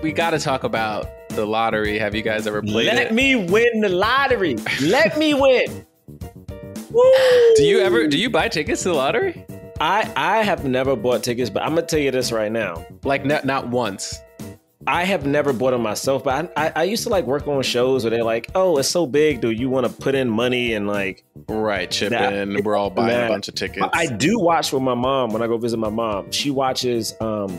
we got to talk about the lottery. Have you guys ever played it? Let me win the lottery. Let me win. Woo! Do you buy tickets to the lottery? I have never bought tickets, but I'm gonna tell you this right now. Like not once. I have never bought them myself, but I used to like work on shows where they're like, oh, it's so big. Do you want to put in money and like chip in? We're all buying a bunch of tickets. I do watch with my mom when I go visit my mom. She watches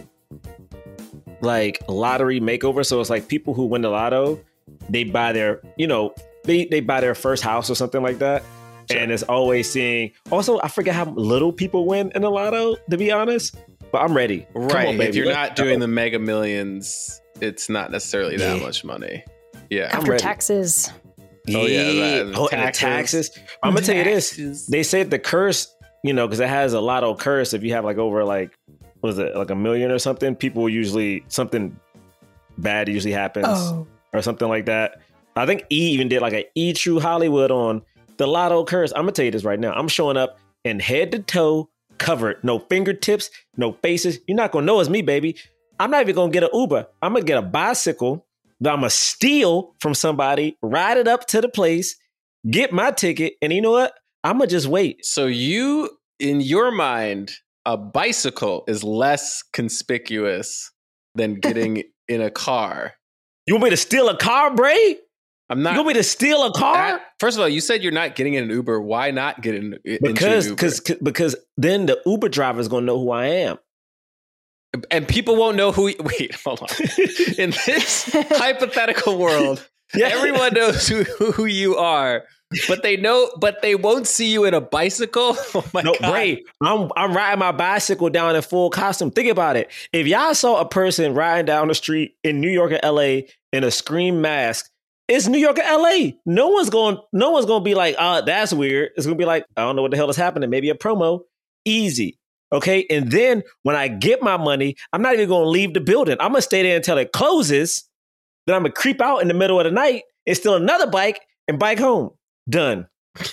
like lottery makeover. So it's like people who win the lotto, they buy their, they buy their first house or something like that. Sure. And it's always seeing. Also, I forget how little people win in the lotto, to be honest. But I'm ready. Right. Come on, baby. If you're not doing the Mega Millions, it's not necessarily that much money. Yeah. After taxes. Oh, yeah. And the taxes. I'm going to tell you this. They said the curse, because it has a lotto curse. If you have like over like, what is it, like $1 million or something, people usually, something bad usually happens or something like that. I think E even did like an E True Hollywood on the lotto curse. I'm going to tell you this right now. I'm showing up in head to toe, covered, no fingertips, no faces. You're not gonna know it's me, baby. I'm not even gonna get an Uber. I'm gonna get a bicycle that I'm gonna steal from somebody, ride it up to the place, get my ticket, and you know what? I'm gonna just wait. So you, in your mind, a bicycle is less conspicuous than getting in a car. You want me to steal a car, Bray? I'm not. You want me to steal a car? First of all, you said you're not getting in an Uber. Why not get into an Uber? Because then the Uber driver is going to know who I am. And people won't know who... Wait, hold on. In this hypothetical world, everyone knows who you are, but they won't see you in a bicycle. Oh my God. Bray, I'm riding my bicycle down in full costume. Think about it. If y'all saw a person riding down the street in New York or LA in a Scream mask, it's New York or LA. No one's going to be like, that's weird. It's going to be like, I don't know what the hell is happening. Maybe a promo. Easy. Okay. And then when I get my money, I'm not even going to leave the building. I'm going to stay there until it closes. Then I'm going to creep out in the middle of the night and steal another bike and bike home. Done.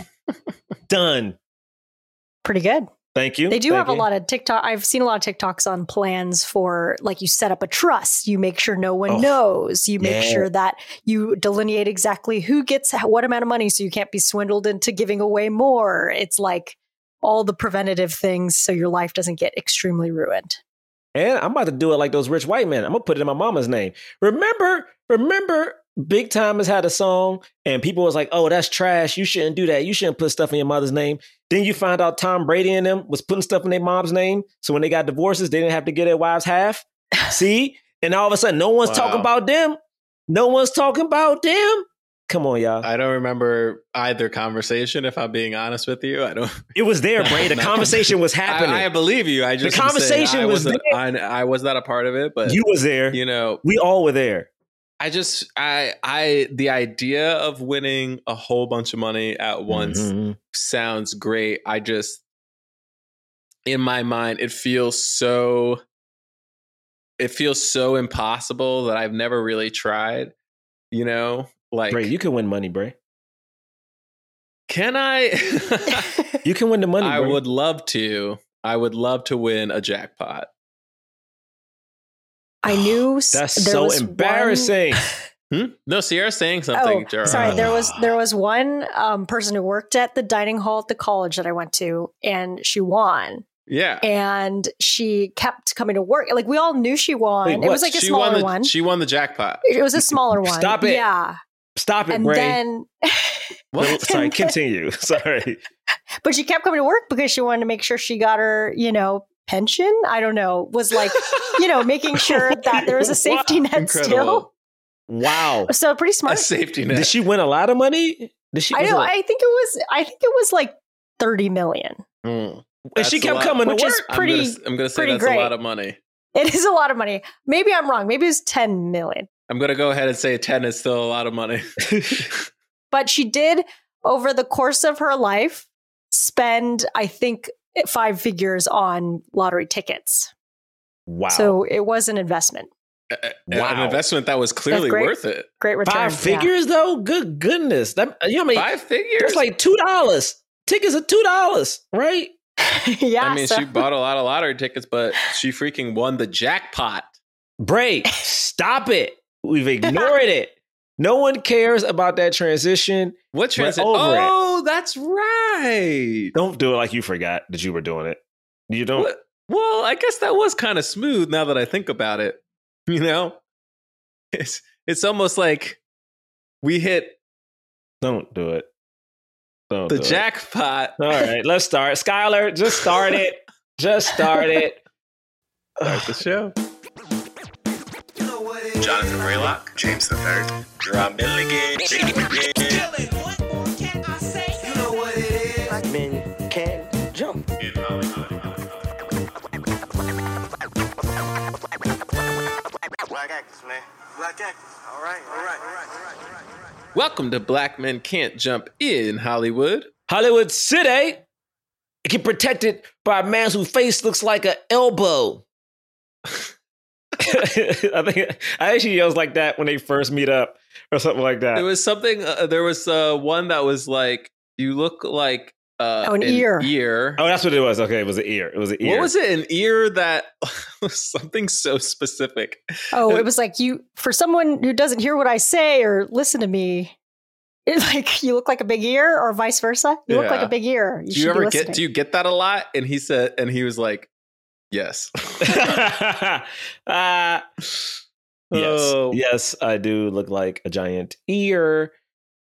Done. Pretty good. Thank you. They do have a lot of TikTok. I've seen a lot of TikToks on plans for, like, you set up a trust. You make sure no one knows. You make sure that you delineate exactly who gets what amount of money so you can't be swindled into giving away more. It's like all the preventative things so your life doesn't get extremely ruined. And I'm about to do it like those rich white men. I'm going to put it in my mama's name. Remember Big Time has had a song and people was like, oh, that's trash. You shouldn't do that. You shouldn't put stuff in your mother's name. Then you find out Tom Brady and them was putting stuff in their mom's name. So when they got divorces, they didn't have to give their wives half. See? And all of a sudden, no one's talking about them. No one's talking about them. Come on, y'all. I don't remember either conversation, if I'm being honest with you. It was there, Bray. The conversation was happening. I believe you. The conversation was there. I was not a part of it, but you was there. We all were there. The idea of winning a whole bunch of money at once sounds great. In my mind, it feels so impossible that I've never really tried, like, Bray, you can win money, Bray. Can I? You can win the money, Bray. I would love to win a jackpot. I knew that's so embarrassing. No, Sierra's saying something. Sorry, there was one person who worked at the dining hall at the college that I went to, and she won. Yeah, and she kept coming to work. Like, we all knew she won. Wait, it was like a smaller one. She won the jackpot. It was a smaller one. Stop it. Yeah. Stop it, and Bray. Then, what? Sorry, continue. Sorry. But she kept coming to work because she wanted to make sure she got her, pension. I don't know. Was like, making sure that there was a safety net. Incredible. Still. Wow. So pretty smart. A safety net. Did she win a lot of money? I know. I think it was like 30 million. And she kept coming to work. Is pretty, I'm going to say that's great. a lot of money. It is a lot of money. Maybe I'm wrong. Maybe it was 10 million. I'm going to go ahead and say 10 is still a lot of money. But she did, over the course of her life, spend, I think, 5 figures on lottery tickets. Wow. So it was an investment. An investment that was clearly worth it. Great return. 5 figures, though? Good goodness. 5 figures? That's like $2. Tickets are $2, right? Yeah. I mean, she bought a lot of lottery tickets, but she freaking won the jackpot. Bray, stop it. We've ignored it. No one cares about that transition. What transition? Oh, that's right. Don't do it like you forgot that you were doing it. You don't. What? Well, I guess that was kind of smooth now that I think about it. You know, it's almost like we hit. Don't do it. Don't the jackpot. All right, let's start. Skylar, just start it. Just start it. Start the show. Jonathan Braylock, James III, Drum Milligan. What more can I say? You know what it is. Black men can't jump. In Hollywood. Black actors, man. Black actors. All right. Welcome to Black Men Can't Jump in Hollywood. Hollywood City. It can protected by a man whose face looks like an elbow. I actually was like that when they first meet up or something like that. It was something. There was one that was like, you look like an ear. Oh, that's what it was. Okay, it was an ear. What was it? An ear that was something so specific. Oh, it was like for someone who doesn't hear what I say or listen to me. It's like you look like a big ear, or vice versa. You look like a big ear. Do you get that a lot? And he was like, yes. Yes, I do look like a giant ear.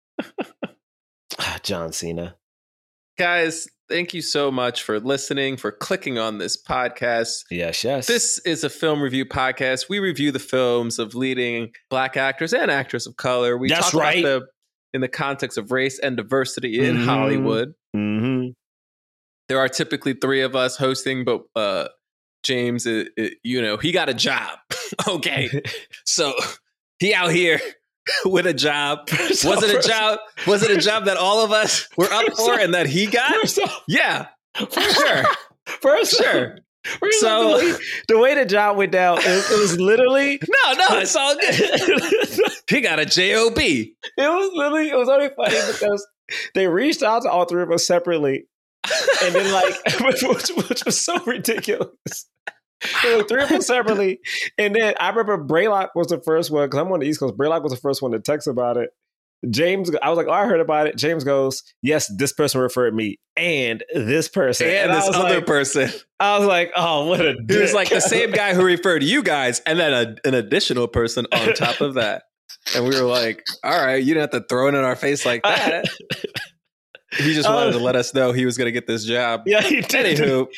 John Cena. Guys, thank you so much for listening, for clicking on this podcast. Yes. This is a film review podcast. We review the films of leading Black actors and actors of color. We talk about them in the context of race and diversity in Hollywood. Mm-hmm. There are typically three of us hosting, but James, he got a job. Okay. So he out here with a job. Was it a job that all of us were up for and that he got? Yeah, for sure. For sure. So the way the job went down, it was literally no, it's all good. He got a job. It was only funny because they reached out to all three of us separately, and then which was so ridiculous. So three of us separately, and then I remember Braylock was the first one because I'm on the East Coast. Braylock was the first one to text about it. James, I was like, "Oh, I heard about it." James goes, "Yes, this person referred me, and this person, and this other person." I was like, "Oh, what a!" He was like the same guy who referred you guys, and then an additional person on top of that. And we were like, "All right, you didn't have to throw it in our face like that." He just wanted to let us know he was going to get this job. Yeah, he did. Anywho,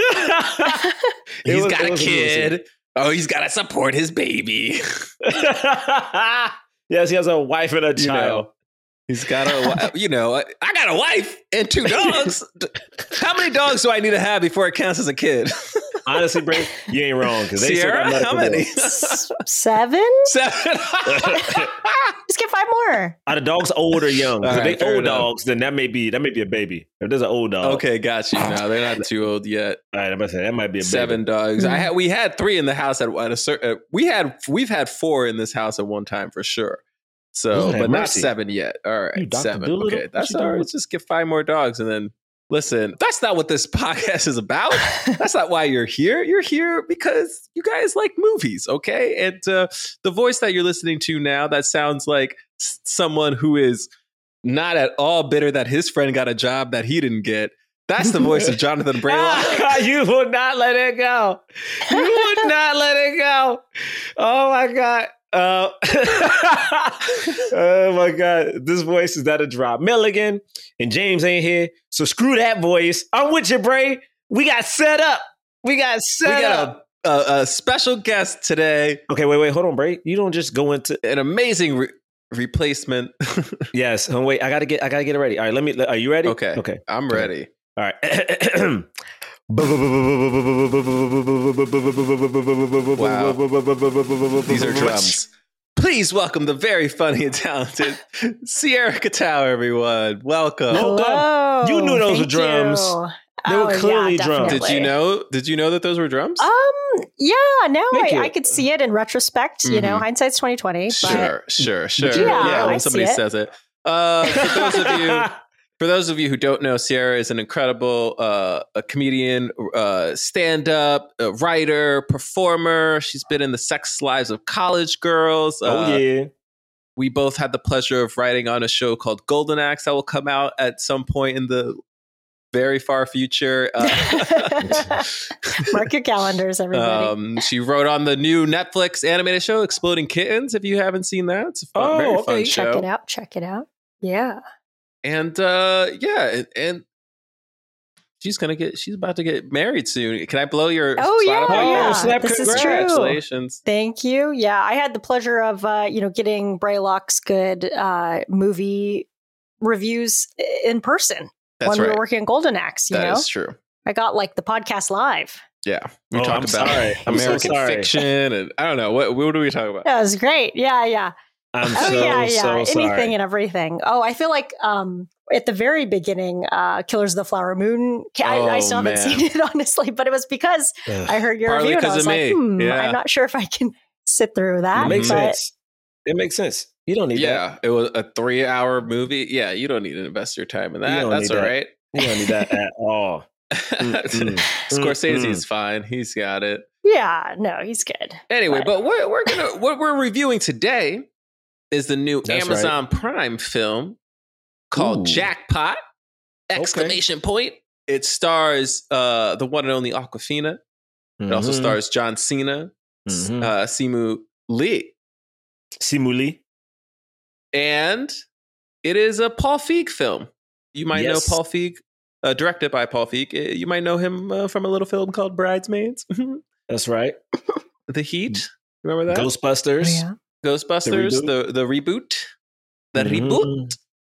he's got a kid. Oh, he's got to support his baby. Yes, he has a wife and a child. He's got I got a wife and 2 dogs. How many dogs do I need to have before it counts as a kid? Honestly, Brady, you ain't wrong. Sierra, how many? 7? 7. Just get 5 more. Are the dogs old or young? If Right, they old dogs, then that may be a baby. If there's an old dog, Okay, got you. No, they're not too old yet. All right, I'm about to say that might be a 7 baby. dogs. We had 3 in the house at a certain. We've had 4 in this house at one time for sure. So, but not 7 yet. All right, 7. Okay, that's all right. Let's just get 5 more dogs, and then listen. That's not what this podcast is about. That's not why you're here. You're here because you guys like movies, okay? And the voice that you're listening to now, that sounds like someone who is not at all bitter that his friend got a job that he didn't get. That's the voice of Jonathan Braylock. You would not let it go. You would not let it go. Oh my God. Oh my God. This voice is not a drop. Milligan and James ain't here. So screw that voice. I'm with you, Bray. We got set up. We got a special guest today. Okay, wait. Hold on, Bray. You don't just go into an amazing replacement. Yes. Wait, I gotta get it ready. All right, are you ready? Okay. I'm ready. All right. Wow. These are drums. Please welcome the very funny and talented Sierra Katow, everyone. Welcome. Hello. You knew those were drums. They were clearly drums. Did you know that those were drums? Yeah, now I could see it in retrospect, you know, hindsight's 2020. Sure. Yeah, When somebody says it. For those of you For those of you who don't know, Sierra is an incredible a comedian, stand-up, writer, performer. She's been in the sex lives of college girls. We both had the pleasure of writing on a show called Golden Axe that will come out at some point in the very far future. Mark your calendars, everybody. She wrote on the new Netflix animated show Exploding Kittens. If you haven't seen that, it's a very fun show. Check it out. Yeah. And and she's about to get married soon. Can I blow your? Oh yeah. This is true. Congratulations. Thank you. Yeah, I had the pleasure of getting Braylock's good movie reviews in person when we were working on Golden Axe. You know, that is true. I got like the podcast live. Yeah, we talked about American fiction, and I don't know what do we talk about? That was great. Yeah. I'm so anything sorry. and everything. Oh, I feel like at the very beginning, Killers of the Flower Moon. I still haven't seen it, honestly, but it was because I heard your review and I was like, I'm not sure if I can sit through that. It makes sense. It makes sense. You don't need that. Yeah, it was a 3-hour movie. Yeah, you don't need to invest your time in that. That's all right. You don't need that at all. Scorsese's fine. He's got it. Yeah, no, he's good. Anyway, but what we're reviewing today is the new Amazon Prime film called Jackpot! ! Point. It stars the one and only Awkwafina. It also stars John Cena, Simu Lee. And it is a Paul Feig film. You might know Paul Feig, directed by Paul Feig. You might know him from a little film called Bridesmaids. That's right. The Heat. Remember that? Ghostbusters. Oh, yeah. Ghostbusters, the reboot. The reboot.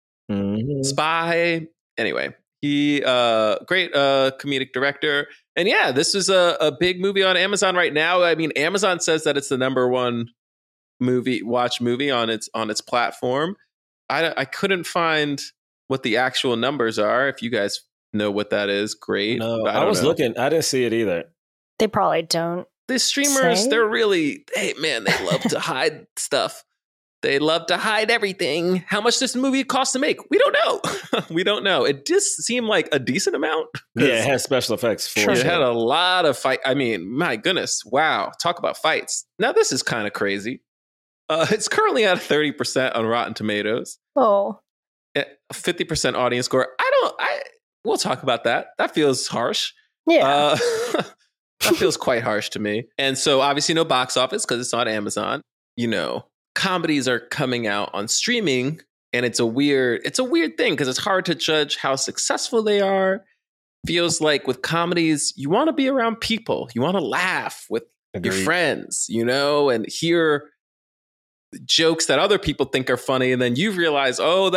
Spy. Anyway, he great comedic director. And yeah, this is a big movie on Amazon right now. I mean, Amazon says that it's the #1 movie on its platform. I couldn't find what the actual numbers are. If you guys know what that is, great. No, I was looking. I didn't see it either. They probably don't. The streamers, they're really, they love to hide stuff. They love to hide everything. How much this movie cost to make? We don't know. We don't know. It just seemed like a decent amount. Yeah, it has special effects. It had a lot of fight. I mean, my goodness. Wow. Talk about fights. Now, this is kind of crazy. It's currently at 30% on Rotten Tomatoes. Oh. 50% audience score. We'll talk about that. That feels harsh. Yeah. That feels quite harsh to me. And so obviously no box office because it's on Amazon. You know, comedies are coming out on streaming and it's a weird thing because it's hard to judge how successful they are. Feels like with comedies, you want to be around people. You want to laugh with your friends, you know, and hear jokes that other people think are funny. And then you realize, so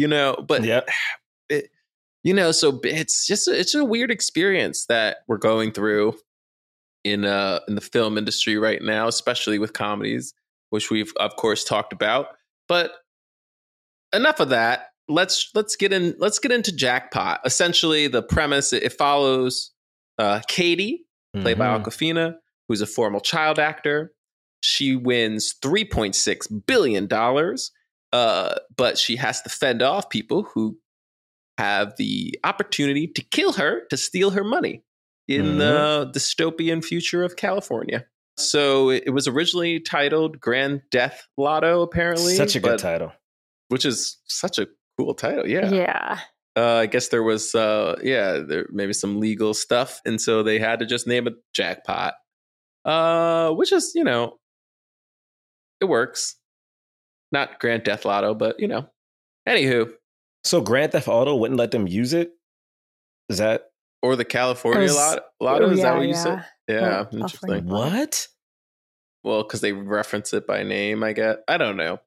it's a weird experience that we're going through in the film industry right now, especially with comedies, which we've of course talked about. But enough of that. Let's get into Jackpot. Essentially, the premise, it follows Katie, played by Awkwafina, who's a former child actor. She wins $3.6 billion, but she has to fend off people who have the opportunity to kill her to steal her money in the dystopian future of California. So it was originally titled Grand Death Lotto, apparently. Such a good title. Which is such a cool title, yeah. Yeah. I guess there was, there maybe some legal stuff. And so they had to just name it Jackpot, which is, it works. Not Grand Death Lotto, but, Anywho. So Grand Theft Auto wouldn't let them use it? Is that? Or the California Lotto? Is that what you said? Yeah, interesting. What? Well, because they reference it by name, I guess. I don't know.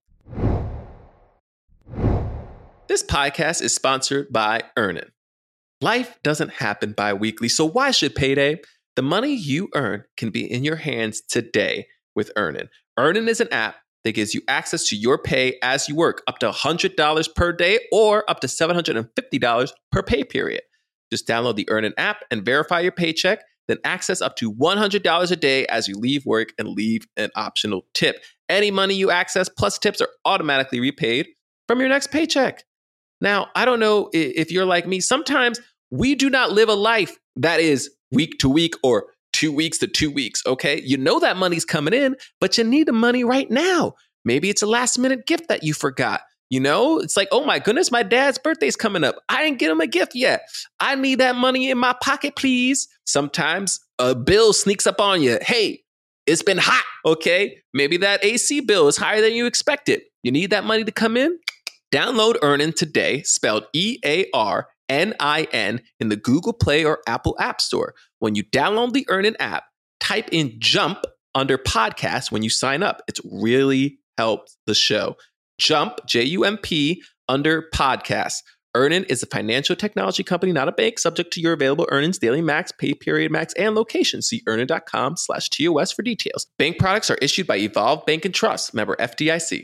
This podcast is sponsored by Earnin. Life doesn't happen bi-weekly, so why should payday? The money you earn can be in your hands today with Earnin. Earnin is an app that gives you access to your pay as you work, up to $100 per day or up to $750 per pay period. Just download the Earnin app and verify your paycheck, then access up to $100 a day as you leave work and leave an optional tip. Any money you access plus tips are automatically repaid from your next paycheck. Now, I don't know if you're like me. Sometimes we do not live a life that is week to week or 2 weeks to 2 weeks, okay? You know that money's coming in, but you need the money right now. Maybe it's a last minute gift that you forgot. You know, it's like, oh my goodness, my dad's birthday's coming up. I didn't get him a gift yet. I need that money in my pocket, please. Sometimes a bill sneaks up on you. Hey, it's been hot, okay? Maybe that AC bill is higher than you expected. You need that money to come in? Download Earnin today, spelled EARNIN, in the Google Play or Apple App Store. When you download the Earnin app, type in JUMP under podcast when you sign up. It's really helped the show. JUMP, J-U-M-P, under podcast. Earnin is a financial technology company, not a bank, subject to your available earnings, daily max, pay period max, and location. See earnin.com/TOS for details. Bank products are issued by Evolve Bank and Trust, member FDIC.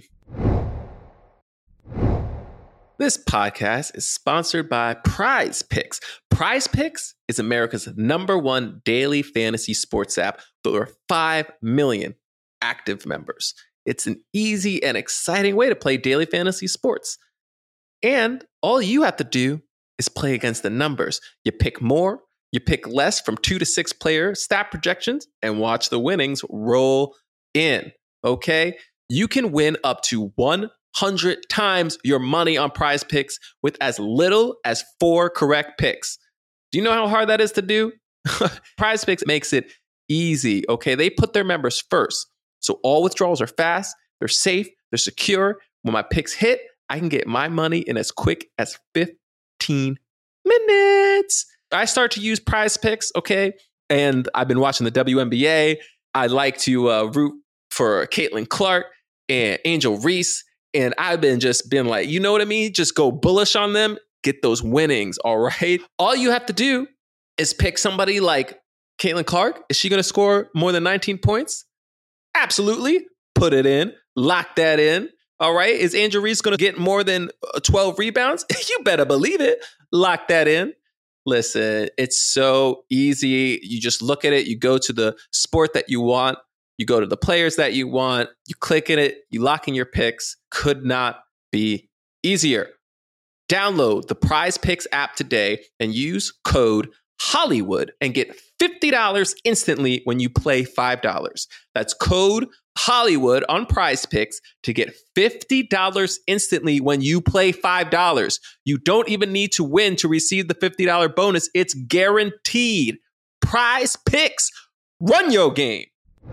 This podcast is sponsored by Prize Picks. Prize Picks is America's #1 daily fantasy sports app with over 5 million active members. It's an easy and exciting way to play daily fantasy sports. And all you have to do is play against the numbers. You pick more, you pick less from 2 to 6 player stat projections, and watch the winnings roll in. Okay? You can win up to 100 times your money on Prize Picks with as little as 4 correct picks. Do you know how hard that is to do? Prize Picks makes it easy. Okay? They put their members first. So all withdrawals are fast, they're safe, they're secure. When my picks hit, I can get my money in as quick as 15 minutes. I start to use Prize Picks, okay? And I've been watching the WNBA. I like to root for Caitlin Clark and Angel Reese. And I've been like, you know what I mean? Just go bullish on them, get those winnings, all right? All you have to do is pick somebody like Caitlin Clark. Is she going to score more than 19 points? Absolutely. Put it in. Lock that in. All right. Is Angel Reese going to get more than 12 rebounds? You better believe it. Lock that in. Listen, it's so easy. You just look at it. You go to the sport that you want. You go to the players that you want. You click in it. You lock in your picks. Could not be easier. Download the Prize Picks app today and use code Hollywood and get $50 instantly when you play $5. That's code Hollywood on Prize Picks to get $50 instantly when you play $5. You don't even need to win to receive the $50 bonus. It's guaranteed. Prize Picks. Run your game.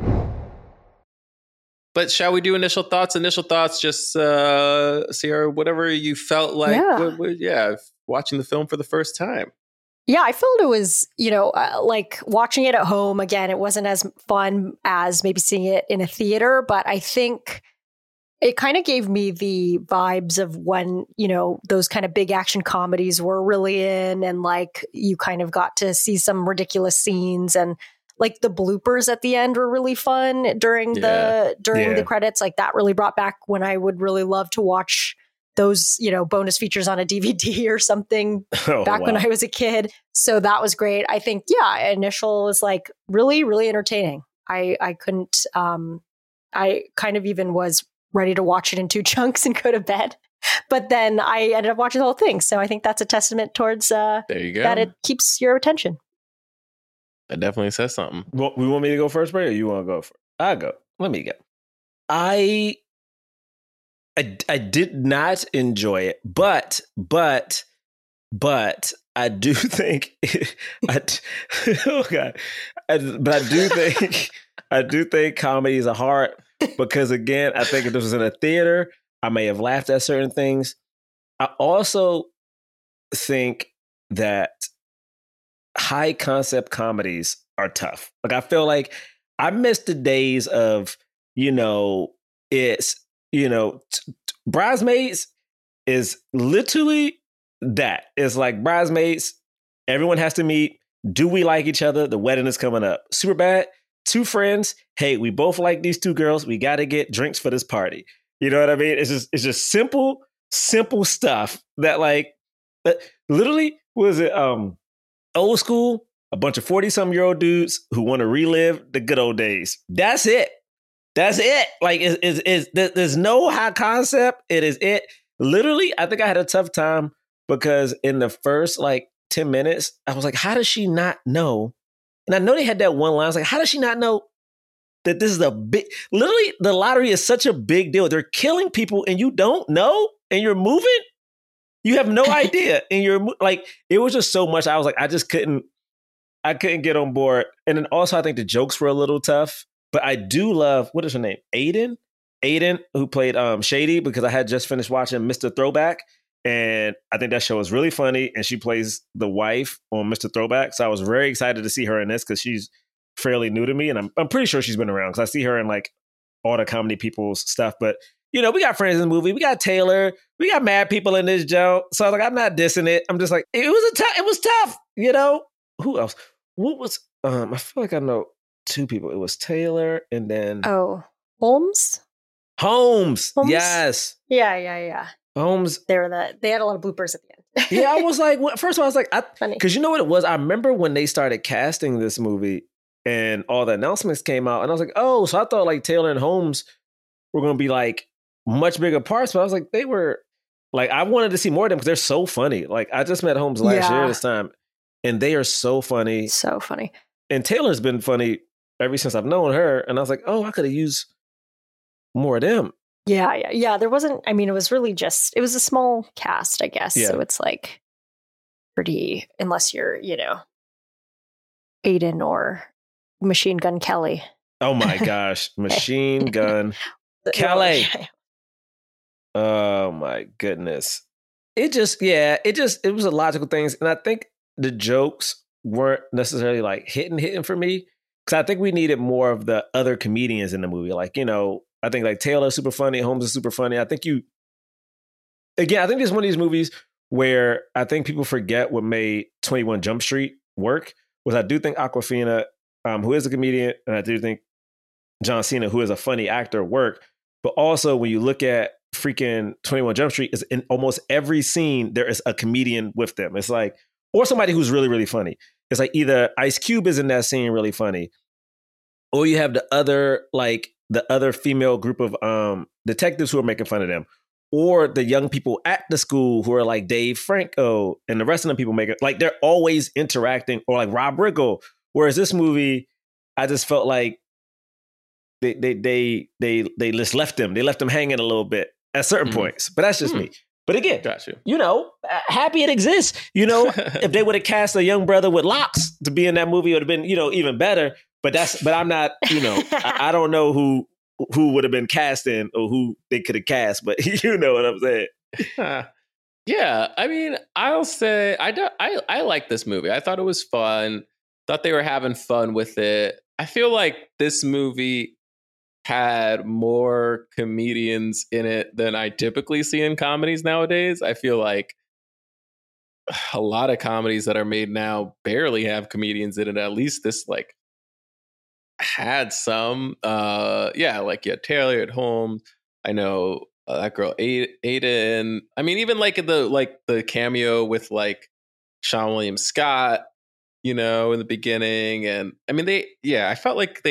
But shall we do initial thoughts? Initial thoughts, just Sierra, whatever you felt like, watching the film for the first time. Yeah, I felt it was, like watching it at home. Again, it wasn't as fun as maybe seeing it in a theater, but I think it kind of gave me the vibes of when, those kind of big action comedies were really in, and like you kind of got to see some ridiculous scenes, and like the bloopers at the end were really fun during the credits. Like that really brought back when I would really love to watch those, bonus features on a DVD or something when I was a kid. So that was great. I think, Initial was like really, really entertaining. I couldn't, I kind of even was ready to watch it in 2 chunks and go to bed. But then I ended up watching the whole thing. So I think that's a testament towards there you go. That it keeps your attention. That definitely says something. Well, we want me to go first, Bray, or you want to go first? I'll go. Let me go. I did not enjoy it, but I do think but I do think comedy is a hard, because again, I think if this was in a theater, I may have laughed at certain things. I also think that high concept comedies are tough. Like I feel like I miss the days of, Bridesmaids is literally that. It's like Bridesmaids, everyone has to meet. Do we like each other? The wedding is coming up. Superbad, 2 friends. Hey, we both like these 2 girls. We got to get drinks for this party. You know what I mean? It's just simple stuff that like literally was it old school, a bunch of 40-some-year-old dudes who want to relive the good old days. That's it. That's it. Like, there's no high concept. It is it. literally, I think I had a tough time because in the first like 10 minutes, I was like, how does she not know? And I know they had that one line. I was like, how does she not know that this is a big, literally the lottery is such a big deal. They're killing people and you don't know and you're moving. You have no idea. And you're like, it was just so much. I was like, I couldn't get on board. And then also I think the jokes were a little tough, but I do love, what is her name? Aiden, who played Shady, because I had just finished watching Mr. Throwback. And I think that show is really funny. And she plays the wife on Mr. Throwback. So I was very excited to see her in this because she's fairly new to me. And I'm pretty sure she's been around because I see her in like all the comedy people's stuff. But, you know, we got friends in the movie. We got Taylor. We got mad people in this joke. So I was like, I'm not dissing it. I'm just like, it was tough, you know? Who else? What was, I feel like I know two people. It was Taylor and then. Oh, Holmes? Yes. Yeah. Holmes. They had a lot of bloopers at the end. Yeah, I was like, first of all, I was like, Funny. Because you know what it was? I remember when they started casting this movie and all the announcements came out, and I was like, oh, so I thought like Taylor and Holmes were going to be like much bigger parts, but I was like, they were like, I wanted to see more of them because they're so funny. Like, I just met Holmes last year this time, and they are so funny. So funny. And Taylor's been funny ever since I've known her, and I was like, oh, I could have used more of them. Yeah. There wasn't, I mean, it was really just, it was a small cast, I guess. Yeah. So it's like pretty, unless you're, you know, Aiden or Machine Gun Kelly. Oh my gosh. Machine Gun Kelly. Oh my goodness. It was a logical things. And I think the jokes weren't necessarily like hitting for me. Because I think we needed more of the other comedians in the movie. Like, you know, I think like Taylor's super funny, Holmes is super funny. I think this is one of these movies where I think people forget what made 21 Jump Street work. Was I do think Awkwafina, who is a comedian, and I do think John Cena, who is a funny actor, work. But also when you look at freaking 21 Jump Street, is in almost every scene there is a comedian with them. It's like, or somebody who's really, really funny. It's like either Ice Cube is in that scene really funny, or you have the other female group of detectives who are making fun of them, or the young people at the school who are like Dave Franco and the rest of them people make it like they're always interacting, or like Rob Riggle. Whereas this movie, I just felt like they just left them. They left them hanging a little bit at certain points. But that's just me. But again, you know, happy it exists. You know, if they would have cast a young brother with locks to be in that movie, it would have been, you know, even better. But I'm not, you know, I don't know who would have been casting or who they could have cast, but you know what I'm saying. Yeah, I mean, I'll say I like this movie. I thought it was fun. Thought they were having fun with it. I feel like this movie had more comedians in it than I typically see in comedies nowadays. I feel like a lot of comedies that are made now barely have comedians in it. At least this like had some. Taylor at Holmes. I know that girl Aiden. I mean, even like the cameo with like Sean William Scott, you know, in the beginning. And I mean, I felt like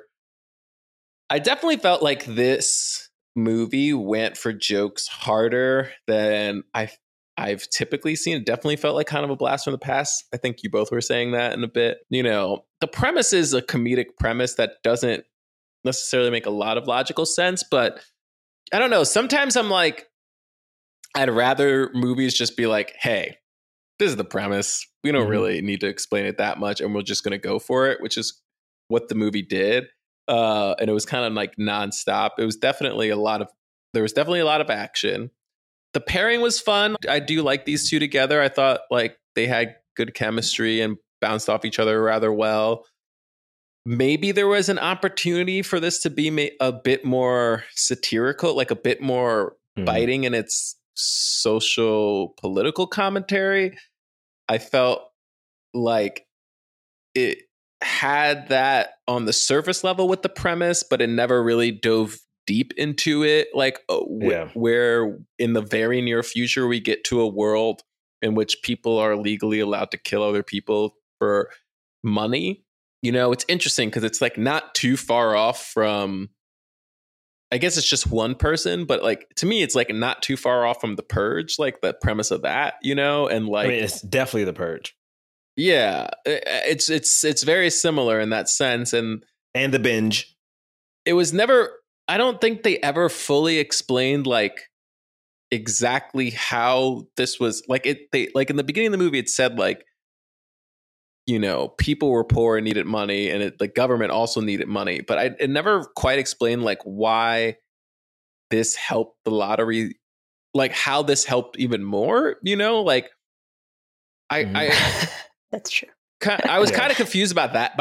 I definitely felt like this movie went for jokes harder than I've typically seen. It definitely felt like kind of a blast from the past. I think you both were saying that in a bit. You know, the premise is a comedic premise that doesn't necessarily make a lot of logical sense, but I don't know. Sometimes I'm like, I'd rather movies just be like, hey, this is the premise. We don't really need to explain it that much, and we're just going to go for it, which is what the movie did. And it was kind of like nonstop. There was definitely a lot of action. The pairing was fun. I do like these two together. I thought like they had good chemistry and bounced off each other rather well. Maybe there was an opportunity for this to be a bit more satirical, like a bit more biting in its social political commentary. I felt like it had that on the surface level with the premise, but it never really dove deep into it. Like where in the very near future, we get to a world in which people are legally allowed to kill other people for money. You know, it's interesting because it's like not too far off from I guess it's just one person, but like to me, it's like not too far off from The Purge, like the premise of that, and like I mean, it's definitely The Purge. Yeah, it's very similar in that sense, and The Binge. It was never. I don't think they ever fully explained like exactly how this was like it. They like in the beginning of the movie, it said like, people were poor and needed money, and the government also needed money. But it never quite explained like why this helped the lottery, like how this helped even more. Like I that's true. I was kind of confused about that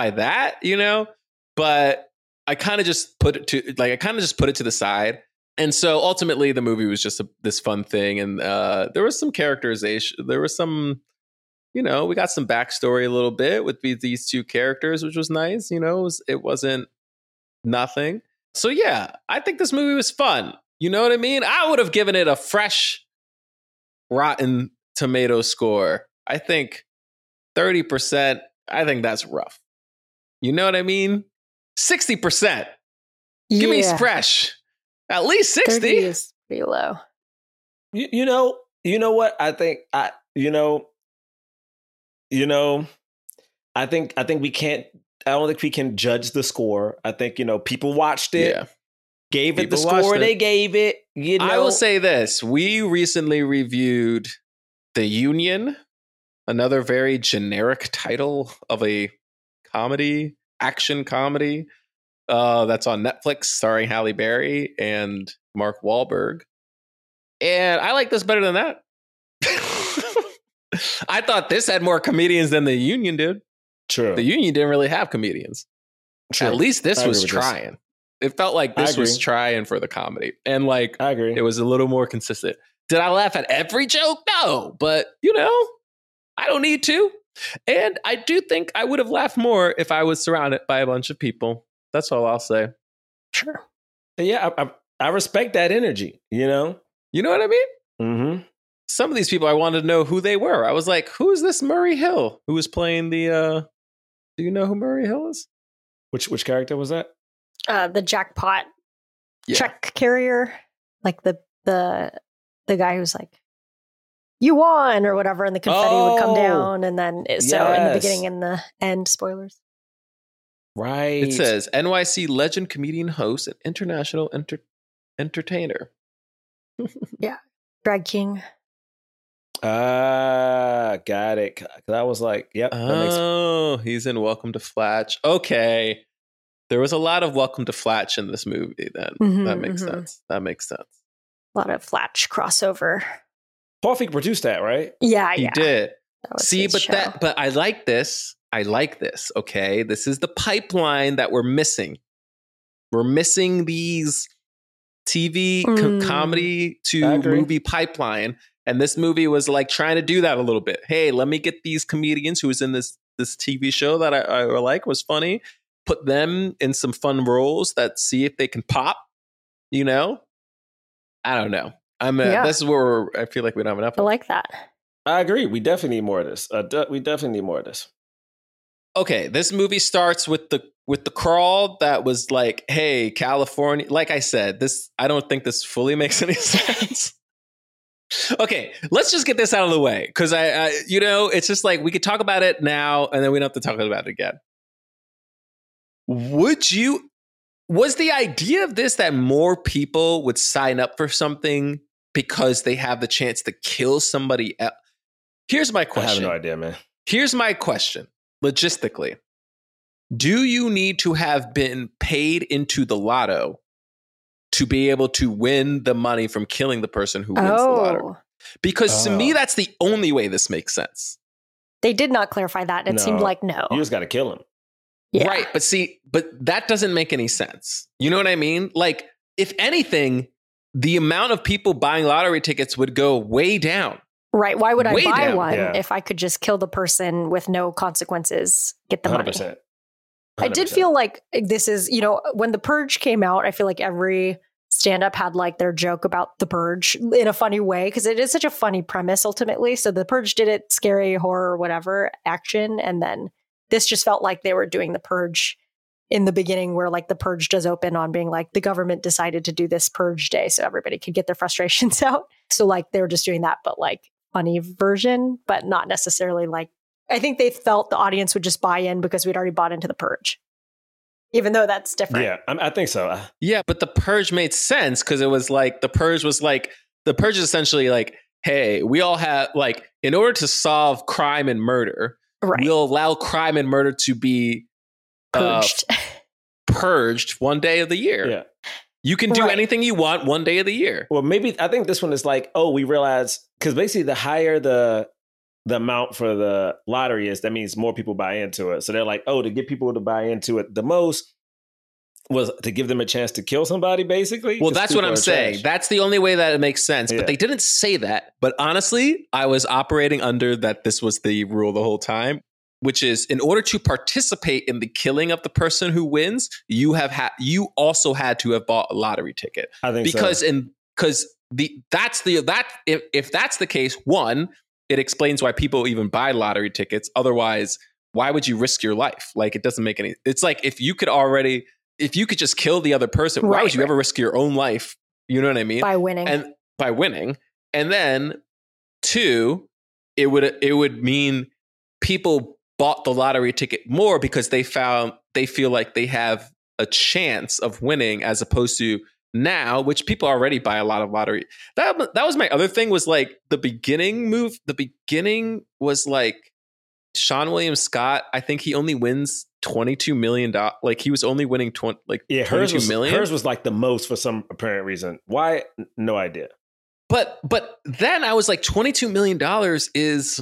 but I kind of just put it to the side. And so ultimately the movie was just this fun thing. And there was some characterization. There was some, we got some backstory a little bit with these two characters, which was nice. It wasn't nothing. So yeah, I think this movie was fun. You know what I mean? I would have given it a fresh Rotten Tomato score. I think 30%, I think that's rough. You know what I mean? 60%. Give me fresh. At least 60. 30 is pretty low. You know what? I think I think we can't. I don't think we can judge the score. I think people watched it, gave it the score they gave it. I will say this: we recently reviewed The Union, another very generic title of a action comedy that's on Netflix, starring Halle Berry and Mark Wahlberg. And I like this better than that. I thought this had more comedians than The Union did. True. The Union didn't really have comedians. True. At least this was trying. It felt like this was trying for the comedy. And like, I agree. It was a little more consistent. Did I laugh at every joke? No. But, I don't need to. And I do think I would have laughed more if I was surrounded by a bunch of people. That's all I'll say. Sure. Yeah, I respect that energy, You know what I mean? Mm-hmm. Some of these people, I wanted to know who they were. I was like, who is this Murray Hill who was playing the... do you know who Murray Hill is? Which character was that? The jackpot check carrier. Like the guy who's like, you won or whatever, and the confetti would come down. And then, so in the beginning and the end, spoilers. Right. It says, NYC legend, comedian, host, and international entertainer. Yeah. Drag king. Got it. That was like, yep. He's in Welcome to Flatch. Okay. There was a lot of Welcome to Flatch in this movie then. Mm-hmm, that makes sense. That makes sense. A lot of Flatch crossover. Paul Feig produced that, right? Yeah, he did. See, but I like this. Okay. This is the pipeline that we're missing. We're missing these TV comedy to movie pipeline. And this movie was like trying to do that a little bit. Hey, let me get these comedians who was in this TV show that I like, was funny, put them in some fun roles that see if they can pop, I don't know. This is where I feel like we don't have enough. I like that. I agree. We definitely need more of this. Okay, this movie starts with the crawl that was like, hey, California. Like I said, I don't think this fully makes any sense. Okay, let's just get this out of the way because I it's just like we could talk about it now and then we don't have to talk about it again. Was the idea of this that more people would sign up for something because they have the chance to kill somebody else? Here's my question. I have no idea, man. Here's my question. Logistically, do you need to have been paid into the lotto to be able to win the money from killing the person who wins the lotto? Because to me, that's the only way this makes sense. They did not clarify that. It seemed like no. You just got to kill him. Yeah. Right. But that doesn't make any sense. You know what I mean? Like, if anything, the amount of people buying lottery tickets would go way down. Right. Why would I buy one if I could just kill the person with no consequences, get the 100%. Money? 100%. I did feel like this is, when The Purge came out, I feel like every stand-up had like their joke about The Purge in a funny way because it is such a funny premise ultimately. So The Purge did it, scary, horror, whatever, action. And then this just felt like they were doing The Purge in the beginning where like the purge does open on being like the government decided to do this purge day so everybody could get their frustrations out. So like they were just doing that, but like funny version, but not necessarily like, I think they felt the audience would just buy in because we'd already bought into the purge. Even though that's different. Yeah, I think so. Yeah, but the purge made sense because it was like the purge is essentially like, hey, we all have like, in order to solve crime and murder, we'll allow crime and murder to be purged one day of the year. Yeah. You can do anything you want one day of the year. Well, maybe I think this one is like, oh, we realize because basically the higher the amount for the lottery is, that means more people buy into it. So they're like, oh, to get people to buy into it the most was to give them a chance to kill somebody, basically. Well, that's what I'm saying. Trash. That's the only way that it makes sense. But they didn't say that. But honestly, I was operating under that this was the rule the whole time, which is in order to participate in the killing of the person who wins, you also had to have bought a lottery ticket. I think if that's the case, one, it explains why people even buy lottery tickets. Otherwise, why would you risk your life? Like, it doesn't make any... It's like, if you could just kill the other person, why would you ever risk your own life? You know what I mean? By winning. And then, two, it would mean people bought the lottery ticket more because they feel like they have a chance of winning, as opposed to now, which people already buy a lot of lottery. That was my other thing, was like the beginning was like Sean William Scott. I think he only wins $22 million. Like he was only winning 22 million. Hers was like the most for some apparent reason. Why? No idea. But then I was like, $22 million is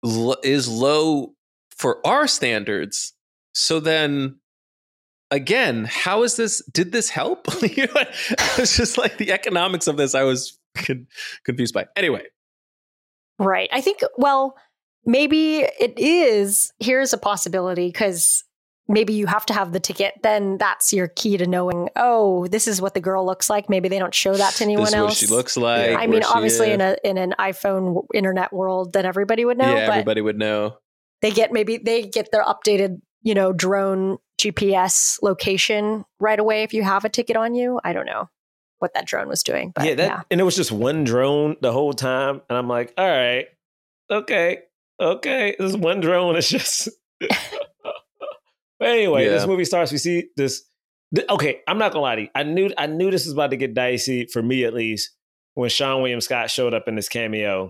low for our standards. So then again, how is this? Did this help? It's just like the economics of this I was confused by. Anyway. Right. I think, well, maybe it is. Here's a possibility, because maybe you have to have the ticket. Then that's your key to knowing, oh, this is what the girl looks like. Maybe they don't show that to anyone else. What she looks like. I mean, obviously in an iPhone internet world, then everybody would know. Yeah, everybody would know. They get their updated, drone GPS location right away if you have a ticket on you. I don't know what that drone was doing. But and it was just one drone the whole time. And I'm like, all right, okay. This one drone is just... But anyway, This movie starts, we see this... Okay, I'm not gonna lie to you. I knew this was about to get dicey, for me at least, when Sean William Scott showed up in this cameo.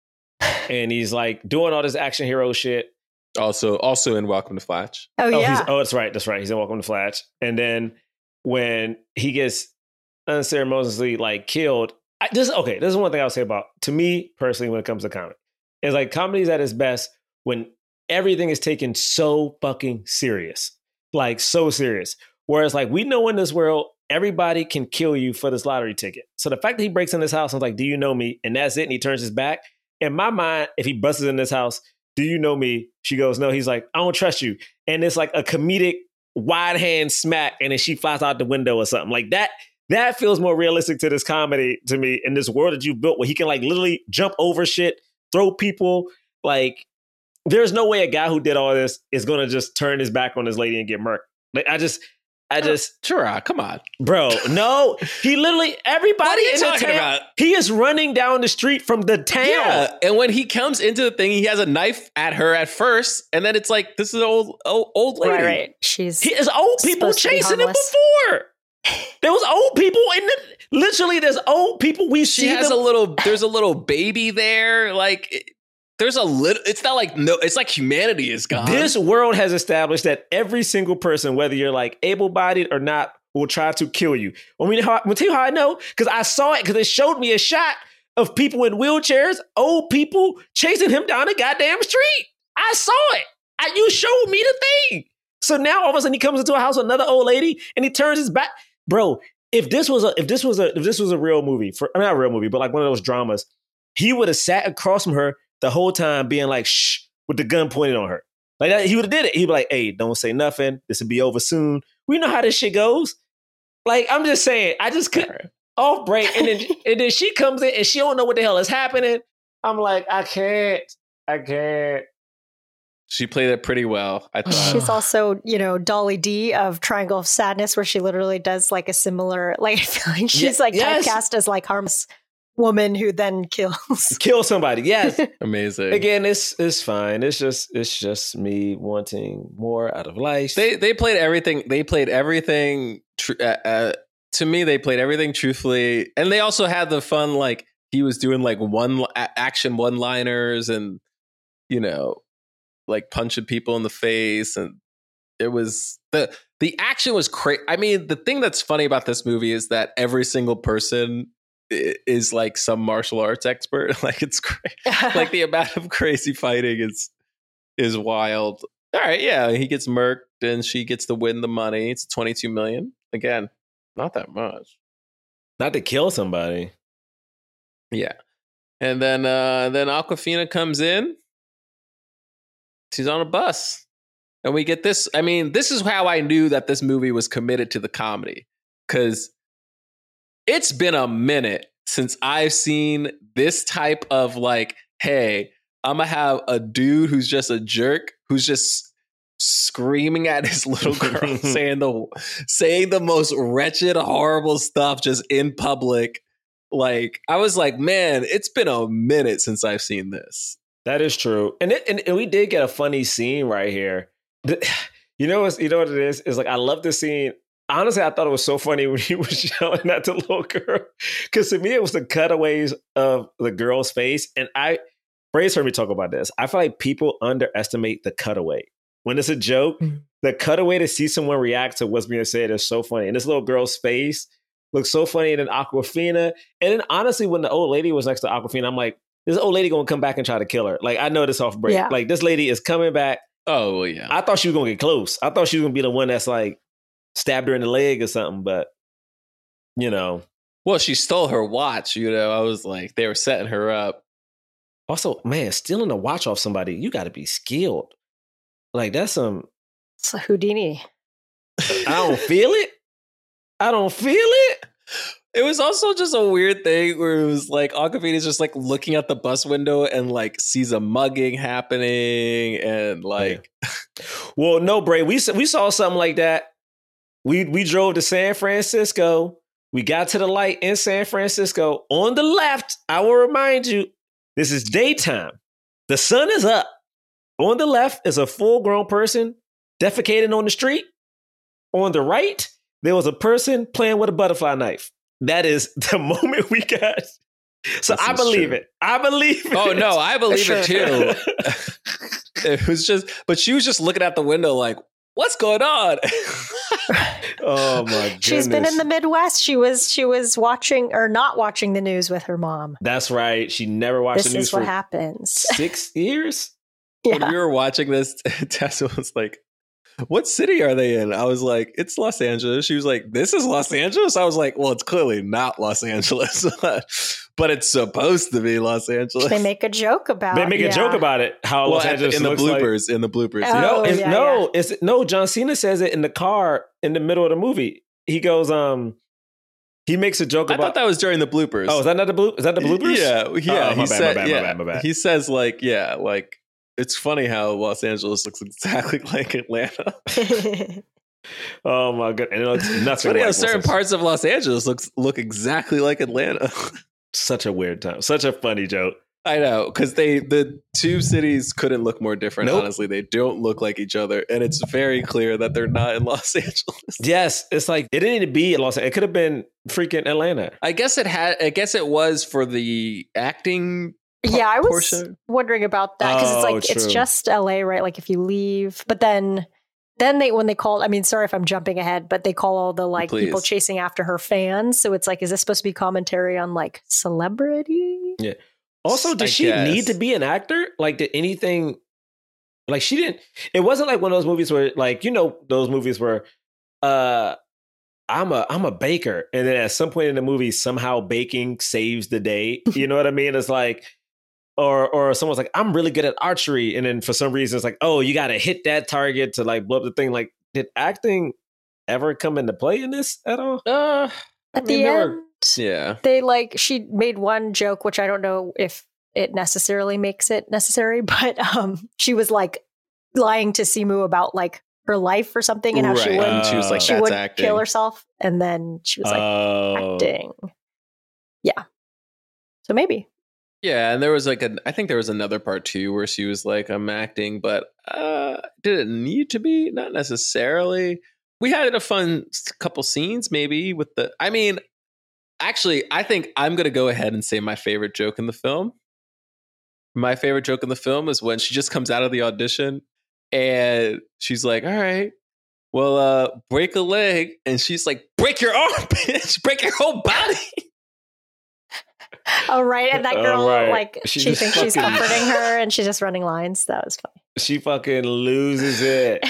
And he's like doing all this action hero shit. Also in Welcome to Flatch. Oh, yeah. That's right. He's in Welcome to Flatch. And then when he gets unceremoniously like killed, this is one thing I'll say about, to me personally, when it comes to comedy. It's like comedy's at its best when everything is taken so fucking serious. Like so serious. Whereas like we know in this world, everybody can kill you for this lottery ticket. So the fact that he breaks in this house and is like, do you know me? And that's it. And he turns his back. In my mind, if he busts in this house, do you know me? She goes, no. He's like, I don't trust you. And it's like a comedic wide hand smack. And then she flies out the window or something like that. That feels more realistic to this comedy to me, in this world that you built, where he can like literally jump over shit, throw people. Like, there's no way a guy who did all this is going to just turn his back on this lady and get murked. Like, I just, sure, come on, bro. No, he literally, everybody in the town, about? He is running down the street from the town. Yeah, and when he comes into the thing, he has a knife at her at first, and then it's like, this is an old lady. Right. There's old people chasing him before. There was old people literally there's old people. There's a little baby there. Like, there's a little, it's not like, no, it's like humanity is gone. This world has established that every single person, whether you're like able-bodied or not, will try to kill you. I'm going to tell you how I know, because I saw it, because it showed me a shot of people in wheelchairs, old people chasing him down the goddamn street. I saw it. You showed me the thing. So now all of a sudden he comes into a house with another old lady and he turns his back. Bro, if this was a real movie, not a real movie, but like one of those dramas, he would have sat across from her the whole time being like, shh, with the gun pointed on her. Like that, he would have did it. He'd be like, hey, don't say nothing. This will be over soon. We know how this shit goes. Like, I'm just saying, I just couldn't off break. And then she comes in and she don't know what the hell is happening. I'm like, I can't. She played it pretty well, I thought. She's also, Dolly D of Triangle of Sadness, where she literally does like a similar, like, I feel like she's typecast as like harmless woman who then kills somebody. Yes. Amazing. Again, it's fine. It's just me wanting more out of life. They played everything. They played everything. To me, they played everything truthfully, and they also had the fun. Like he was doing like action one-liners, and like punching people in the face, and it was the action was crazy. I mean, the thing that's funny about this movie is that every single person is like some martial arts expert. Like it's great. Like the amount of crazy fighting is wild. All right, yeah, he gets murked and she gets to win the money. It's 22 million. Again, not that much. Not to kill somebody. Yeah. And then Awkwafina comes in. She's on a bus. And we get this. I mean, this is how I knew that this movie was committed to the comedy. Because it's been a minute since I've seen this type of like, hey, I'm going to have a dude who's just a jerk, who's just screaming at his little girl, saying the most wretched, horrible stuff just in public. Like, I was like, man, it's been a minute since I've seen this. That is true. And we did get a funny scene right here. You know what it is? It's like, I love this scene. Honestly, I thought it was so funny when he was yelling at the little girl. Because to me, it was the cutaways of the girl's face. And Bray's heard me talk about this. I feel like people underestimate the cutaway. When it's a joke, the cutaway to see someone react to what's being said is so funny. And this little girl's face looks so funny. And then Awkwafina. And then honestly, when the old lady was next to Awkwafina, I'm like, this old lady going to come back and try to kill her. Like, I know this off break. Yeah. Like, this lady is coming back. Oh, well, yeah. I thought she was going to get close. I thought she was going to be the one that's like, stabbed her in the leg or something, but Well, she stole her watch, I was like, they were setting her up. Also, man, stealing a watch off somebody, you got to be skilled. Like, that's it's a Houdini. I don't feel it. It was also just a weird thing where it was like Awkwafina's just like looking out the bus window and like sees a mugging happening and like. Yeah. Well, no, Bray, we saw something like that. We drove to San Francisco. We got to the light in San Francisco. On the left, I will remind you, this is daytime. The sun is up. On the left is a full-grown person defecating on the street. On the right, there was a person playing with a butterfly knife. That is the moment we got. So I believe it. I believe it. Oh, no, I believe it too. It was just, but she was just looking out the window like, what's going on? Oh my goodness. She's been in the Midwest. She was watching or not watching the news with her mom. That's right. She never watched the news. This is what happens. 6 years? Yeah. When we were watching this, Tessa was like, what city are they in? I was like, it's Los Angeles. She was like, this is Los Angeles? I was like, well, it's clearly not Los Angeles, but it's supposed to be Los Angeles. They make a joke about it. How Los Angeles in the bloopers. In the bloopers. No, John Cena says it in the car in the middle of the movie. He goes, he makes a joke about. I thought that was during the bloopers. Oh, is that not the bloopers? Is that the bloopers? Yeah. My bad. He says like, it's funny how Los Angeles looks exactly like Atlanta. Oh my god! And it looks nuts. Funny how certain parts of Los Angeles look exactly like Atlanta. Such a weird time. Such a funny joke. I know, because the two cities couldn't look more different. Nope. Honestly, they don't look like each other, and it's very clear that they're not in Los Angeles. Yes, it's like it didn't need to be in Los Angeles. It could have been freaking Atlanta. I guess it was for the acting. Yeah, I was portion. Wondering about that because it's like true. It's just LA, right? Like if you leave, but then when they called, I mean, sorry if I'm jumping ahead, but they call all the like people chasing after her fans. So it's like, is this supposed to be commentary on like celebrity? Yeah. Also, does she need to be an actor? Like, did anything? Like, she didn't. It wasn't like one of those movies where, like, those movies where, I'm a baker, and then at some point in the movie, somehow baking saves the day. You know what I mean? It's like. Or someone's like, I'm really good at archery. And then for some reason, it's like, oh, you got to hit that target to like blow up the thing. Like, did acting ever come into play in this at all? At the end, they she made one joke, which I don't know if it necessarily makes it necessary, but she was like lying to Simu about like her life or something and how she wouldn't, she was like, she would kill herself. And then she was like acting. Yeah. So maybe. Yeah, and there was like I think there was another part too where she was like, I'm acting, but did it need to be? Not necessarily. We had a fun couple scenes maybe with the, I mean, actually, I think I'm going to go ahead and say my favorite joke in the film. My favorite joke in the film is when she just comes out of the audition and she's like, all right, well, break a leg. And she's like, break your arm, bitch, break your whole body. Oh, right. And that girl, like, she thinks she's comforting her and she's just running lines. That was funny. She fucking loses it.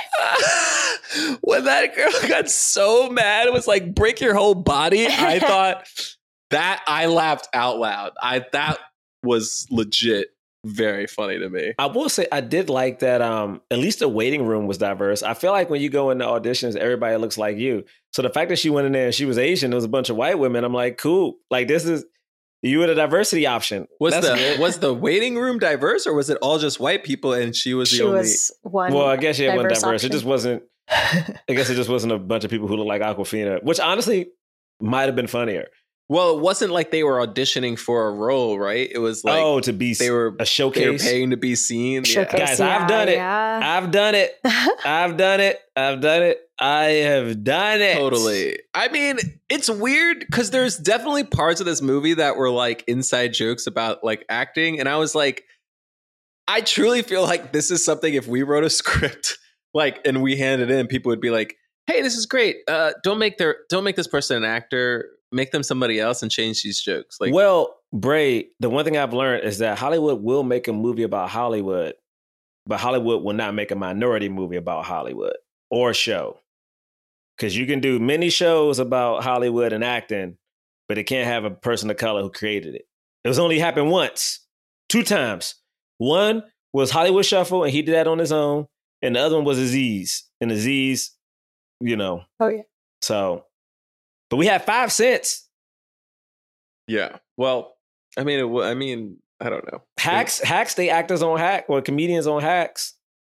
When that girl got so mad, it was like, break your whole body. I thought that I laughed out loud. That was legit very funny to me. I will say I did like that at least the waiting room was diverse. I feel like when you go into auditions, everybody looks like you. So the fact that she went in there and she was Asian, there was a bunch of white women. I'm like, cool. Like you had a diversity option. Was the waiting room diverse or was it all just white people and she was the only? One well, I guess she had one diverse. option. It just wasn't. I guess it just wasn't a bunch of people who look like Awkwafina, which honestly might have been funnier. Well, it wasn't like they were auditioning for a role, right? It was like to be they were a showcase. They were paying to be seen. Showcase, Guys, I've done it. Yeah. I've done it. I've done it. I've done it. I have done it. Totally. I mean, it's weird because there's definitely parts of this movie that were like inside jokes about like acting. And I was like, I truly feel like this is something if we wrote a script like and we handed it in, people would be like, hey, this is great. Don't make this person an actor. Make them somebody else and change these jokes. Like, well, Bray, the one thing I've learned is that Hollywood will make a movie about Hollywood, but Hollywood will not make a minority movie about Hollywood or show. Because you can do many shows about Hollywood and acting, but it can't have a person of color who created it. It was only happened once, 2 times. One was Hollywood Shuffle, and he did that on his own. And the other one was Aziz. And Aziz, Oh, yeah. So, but we had 5 cents. Yeah. Well, I mean, I don't know. Hacks, they actors on Hack or comedians on Hacks.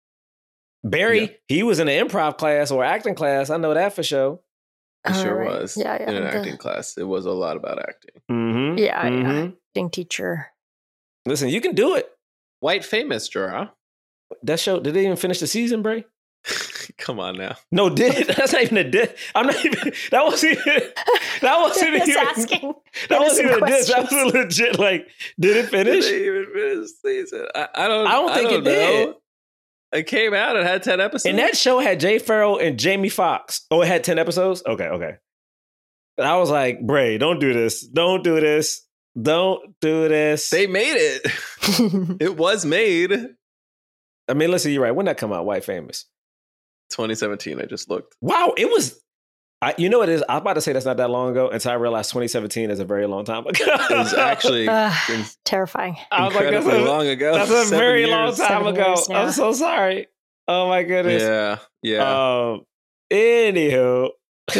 Barry, he was in an improv class or acting class. I know that for sure. He sure was. Yeah. In an acting class. It was a lot about acting. Mm-hmm. Yeah. Acting teacher. Listen, you can do it. White famous, Jara. That show, did they even finish the season, Bray? Come on now. No, that's not even a diss. I'm not even, that wasn't even asking. That wasn't even a diss. That was legit, like, did it finish? Did they even finish the season? I don't think it did. It came out, it had 10 episodes. And that show had Jay Farrell and Jamie Foxx. Oh, it had 10 episodes? Okay. And I was like, Bray, don't do this. Don't do this. Don't do this. They made it. It was made. I mean, listen, you're right. When did that come out, White Famous? 2017, I just looked. Wow, it was... you know what it is? I was about to say that's not that long ago until I realized 2017 is a very long time ago. It was actually terrifying. I was like, that's long ago. That's a very long time ago. I'm so sorry. Oh my goodness. Yeah. Anywho,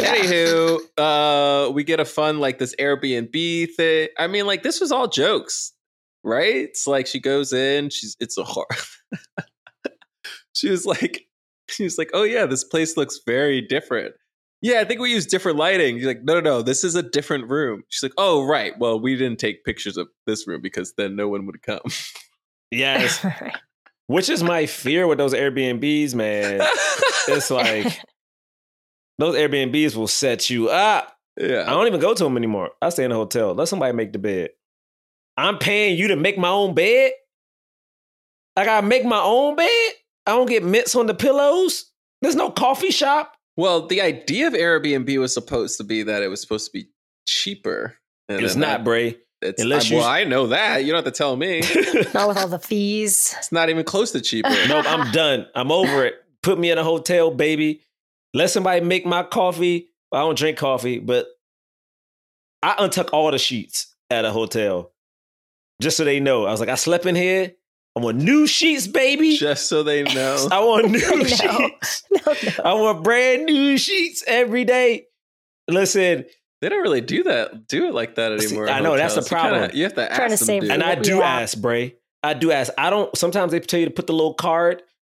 we get a fun like this Airbnb thing. I mean, like this was all jokes, right? It's like she goes in, it's a horror. She was like, oh yeah, this place looks very different. Yeah, I think we use different lighting. You're like, no, this is a different room. She's like, oh, right. Well, we didn't take pictures of this room because then no one would come. Yes. Which is my fear with those Airbnbs, man. It's like, those Airbnbs will set you up. Yeah. I don't even go to them anymore. I stay in a hotel. Let somebody make the bed. I'm paying you to make my own bed? I gotta make my own bed? I don't get mints on the pillows? There's no coffee shop? Well, the idea of Airbnb was supposed to be that it was supposed to be cheaper. It's not, Bray. I know that. You don't have to tell me. Not with all the fees. It's not even close to cheaper. Nope, I'm done. I'm over it. Put me in a hotel, baby. Let somebody make my coffee. I don't drink coffee, but I untuck all the sheets at a hotel. Just so they know. I was like, I slept in here. I want new sheets, baby. Just so they know. I want new sheets. No. I want brand new sheets every day. Listen. They don't really do it like that anymore. I know, that's the problem. You have to ask Trying to them, save dude. And I do ask, Bray. I do ask. Sometimes they tell you to put the little card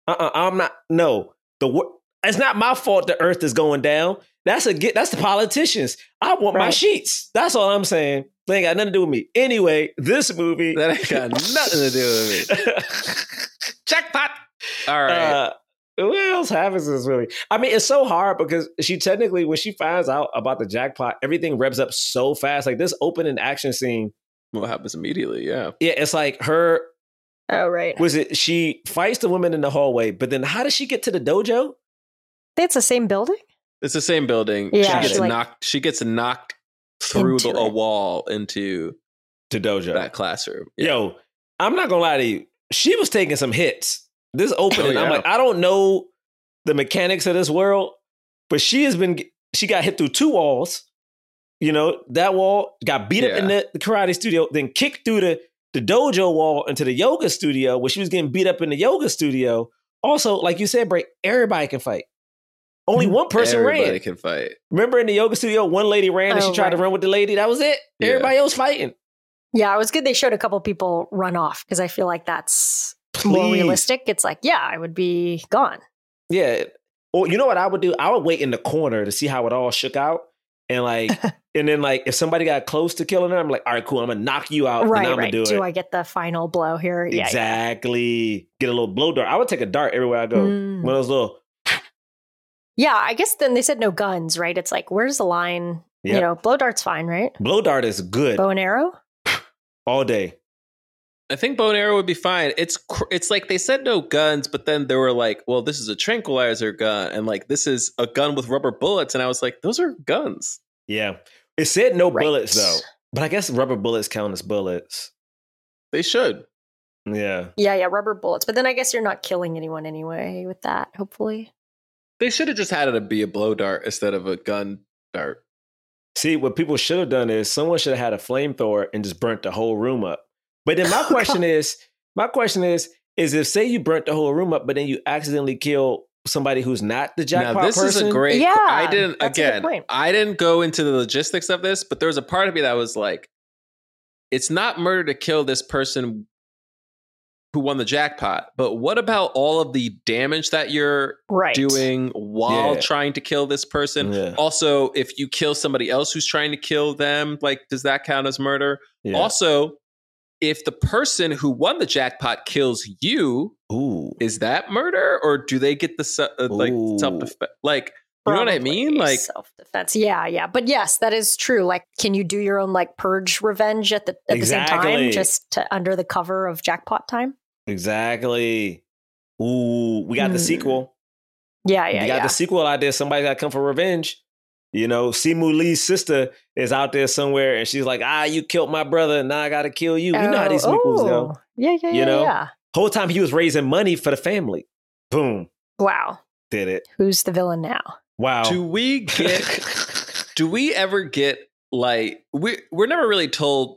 I'm not. No, it's not my fault the earth is going down. That's the politicians. I want my sheets. That's all I'm saying. They ain't got nothing to do with me. Anyway, this movie that ain't got nothing to do with me. Jackpot. All right. What else happens in this movie? I mean, it's so hard because she technically, when she finds out about the jackpot, everything revs up so fast. Like this opening action scene. What happens immediately? Yeah. Yeah, it's like her. Oh, right. Was it she fights the woman in the hallway, but then how does she get to the dojo? It's the same building? It's the same building. Yeah, she gets knocked through a wall into the dojo. That classroom. Yeah. Yo, I'm not gonna lie to you. She was taking some hits. This opening, I'm like, I don't know the mechanics of this world, but she got hit through 2 walls. You know, that wall got beat up in the karate studio, then kicked through the dojo wall into the yoga studio where she was getting beat up in the yoga studio. Also, like you said, Bray, everybody can fight. Only one person ran. Everybody can fight. Remember in the yoga studio, one lady ran and she tried to run with the lady. That was it. Yeah. Everybody else fighting. Yeah, it was good they showed a couple people run off because I feel like that's more realistic. It's like, I would be gone. Yeah. Or you know what I would do? I would wait in the corner to see how it all shook out. And like, and then like, if somebody got close to killing her, I'm like, all right, cool. I'm going to knock you out. Right, and I'm going to do it. Do I get the final blow here? Exactly. Yeah. Get a little blow dart. I would take a dart everywhere I go. One of those little. Yeah, I guess then they said no guns, right? It's like, where's the line? Yep. You know, blow dart's fine, right? Blow dart is good. Bow and arrow? All day. I think bow and arrow would be fine. It's like they said no guns, but then they were like, well, this is a tranquilizer gun. And like, this is a gun with rubber bullets. And I was like, those are guns. Yeah. It said no bullets, though. But I guess rubber bullets count as bullets. They should. Yeah. Yeah, rubber bullets. But then I guess you're not killing anyone anyway with that, hopefully. They should have just had it be a blow dart instead of a gun dart. See, what people should have done is someone should have had a flamethrower and just burnt the whole room up. But then my question is, if say you burnt the whole room up, but then you accidentally kill somebody who's not the jackpot now, this person? Is a great. Yeah, I didn't go into the logistics of this, but there was a part of me that was like, it's not murder to kill this person who won the jackpot, but what about all of the damage that you're doing while trying to kill this person? Yeah. Also, if you kill somebody else who's trying to kill them, like, does that count as murder? Yeah. Also, if the person who won the jackpot kills you, is that murder, or do they get the self-defense? Like, you know what I mean? Like self-defense. Yeah. But yes, that is true. Like, can you do your own like purge revenge at the same time, just under the cover of jackpot time? Exactly. Ooh, we got the sequel. Yeah. We got the sequel out there. Somebody got to come for revenge. You know, Simu Lee's sister is out there somewhere, and she's like, you killed my brother, and now I got to kill you. You know how these sequels go. Yeah. You know? Whole time he was raising money for the family. Boom. Wow. Did it. Who's the villain now? Wow. Do we ever get, like, we're never really told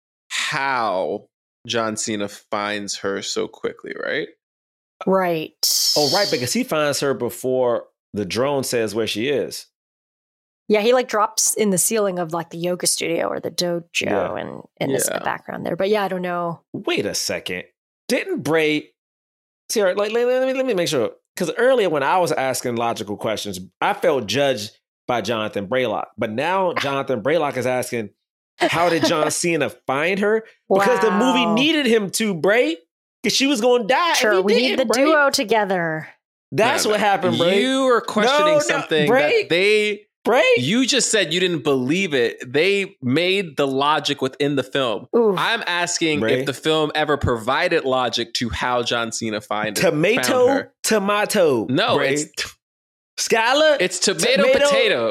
how John Cena finds her so quickly, right? Right. Oh, right, because he finds her before the drone says where she is. Yeah, he like drops in the ceiling of like the yoga studio or the dojo and is in the background there. But yeah, I don't know. Wait a second. Didn't Bray... See, let me make sure. Because earlier when I was asking logical questions, I felt judged by Jonathan Braylock. But now Jonathan Braylock is asking, how did John Cena find her? Because the movie needed him to, Bray. Because she was going to die. Sure, we need the duo together. That's what happened, Bray. You are questioning something that they... Bray? You just said you didn't believe it. They made the logic within the film. Oof. I'm asking if the film ever provided logic to how John Cena found her. Tomato. No, Bray. it's Skylar. It's potato.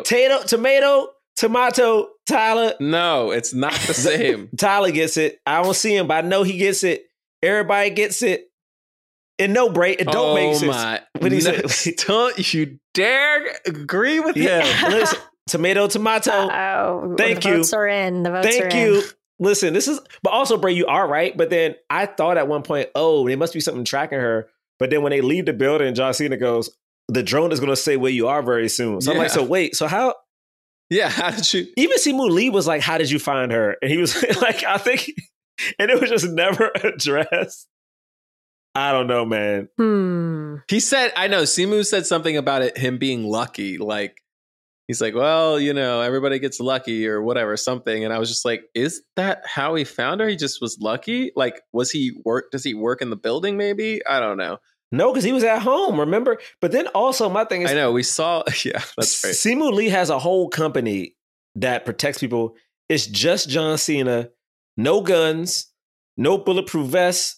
Tomato. Tyler. No, it's not the same. Tyler gets it. I don't see him, but I know he gets it. Everybody gets it. And no, Bray, it don't make sense. What he said? Don't you dare agree with him. Listen, tomato. Thank you. The votes are in. Thank you. Listen, this is, but also, Bray, you are right. But then I thought at one point, there must be something tracking her. But then when they leave the building, John Cena goes, the drone is going to say where you are very soon. So I'm like, so wait, so how? Yeah, how did you? Even Simu Lee was like, how did you find her? And he was like, I think, and it was just never addressed. I don't know, man. He said, I know, Simu said something about it, him being lucky. Like, he's like, well, you know, everybody gets lucky or whatever, something. And I was just like, is that how he found her? He just was lucky? Like, does he work in the building maybe? I don't know. No, because he was at home, remember? But then also my thing is, I know, we saw, yeah, that's right. Simu Lee has a whole company that protects people. It's just John Cena, no guns, no bulletproof vests.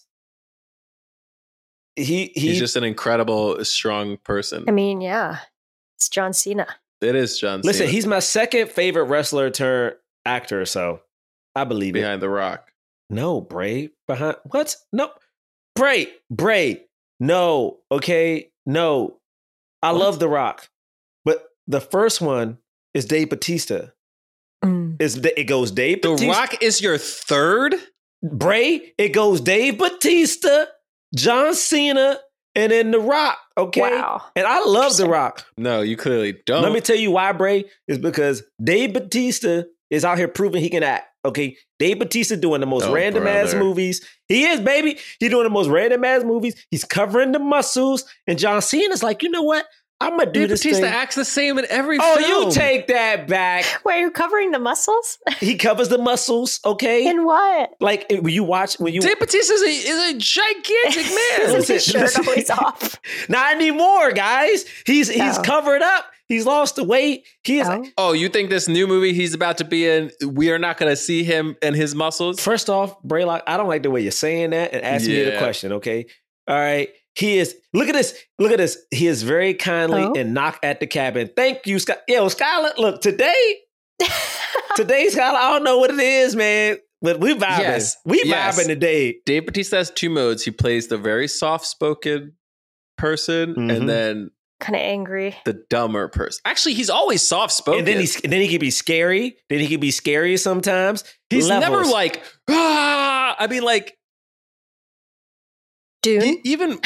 He's just an incredible, strong person. I mean, yeah, it's John Cena. It is John Cena. Listen, he's my second favorite wrestler turned actor, so I believe Behind The Rock. No, Bray. Behind what? No. Bray. No. Okay. No. I love The Rock. But the first one is Dave Bautista. It goes Dave Bautista. The Rock is your third? Bray, it goes Dave Bautista, John Cena, and then The Rock. Okay. Wow. And I love The Rock. No, you clearly don't. Let me tell you why, Bray, is because Dave Bautista is out here proving he can act. Okay. Dave Bautista doing the most random ass movies. He is, baby. He's doing the most random ass movies. He's covering the muscles. And John Cena's like, you know what? I'm going to do this Batista thing. acts the same in every film. film. You take that back. Wait, you're covering the muscles? He covers the muscles, okay? In what? Like, when you watch... Dave Bautista is a gigantic man. His shirt always off. Not anymore, guys. He's covered up. He's lost the weight. Oh, you think this new movie he's about to be in, we are not going to see him and his muscles? First off, Braylock, I don't like the way you're saying that and asking me the question, okay? All right. He is, look at this. He is very kindly and knock at the cabin. Thank you, Scott. Yo, Skylar, look, today, Skylar, I don't know what it is, man, but we vibing. Yes. Vibing today. Dave Bautista has two modes. He plays the very soft-spoken person and then kind of angry, the dumber person. Actually, he's always soft-spoken. And then he can be scary. Then he can be scary sometimes. He's never like, I mean, like, Dune?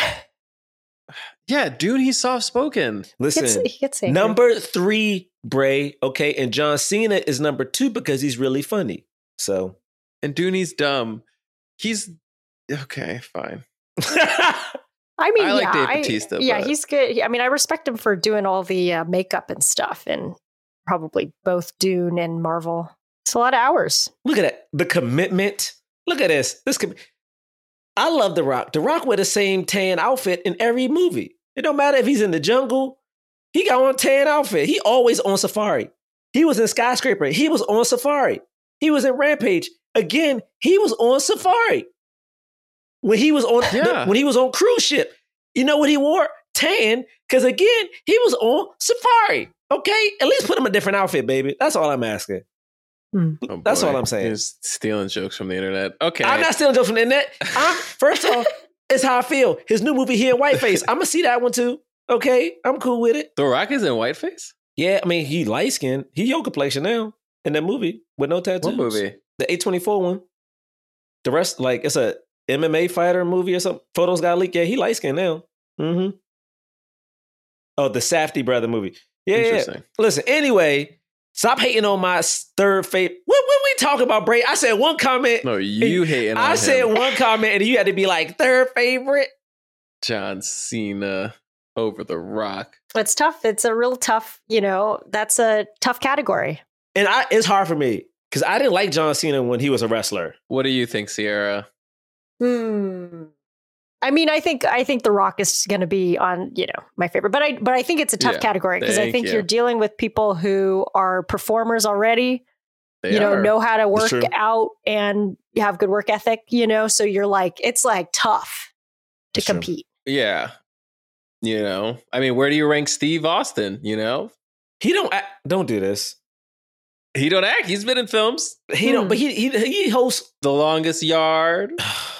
Dune, he's soft-spoken. Listen, he gets angry. Number 3, Bray, okay, and John Cena is number 2 because he's really funny. So, and Dune, he's dumb. He's, okay, fine. I mean, I like Dave Bautista. Yeah, he's good. I mean, I respect him for doing all the makeup and stuff, and probably both Dune and Marvel. It's a lot of hours. Look at that. The commitment. Look at this. I love The Rock. The Rock wear the same tan outfit in every movie. It don't matter if he's in the jungle. He got on a tan outfit. He always on safari. He was in Skyscraper. He was on safari. He was in Rampage. Again, he was on safari. When he was on cruise ship, you know what he wore? Tan, because again, he was on safari. Okay? At least put him a different outfit, baby. That's all I'm asking. Oh, that's all I'm saying. He's stealing jokes from the internet. Okay. I'm not stealing jokes from the internet. First off, it's how I feel. His new movie here in Whiteface. I'm going to see that one too. Okay? I'm cool with it. The Rock is in Whiteface? Yeah, I mean, he light skinned. He yoga placer now in that movie with no tattoos. What movie? The A24 one. The rest, like, it's a MMA fighter movie or something. Photos got leaked. Yeah, he light skinned now. Mm-hmm. Oh, the Safdie brother movie. Yeah. Listen, anyway, stop hating on my third favorite. What we talking about, Bray? I said one comment. No, you hating on him. I said one comment and you had to be like, third favorite? John Cena over The Rock. It's tough. It's a real tough, that's a tough category. And it's hard for me because I didn't like John Cena when he was a wrestler. What do you think, Sierra? I mean, I think The Rock is going to be on, my favorite, but I think it's a tough category because I think you're dealing with people who are performers already, know how to work out and have good work ethic, so you're like, it's like tough to compete. Yeah. I mean, where do you rank Steve Austin? He don't do this. He don't act. He's been in films. He don't, but he hosts The Longest Yard.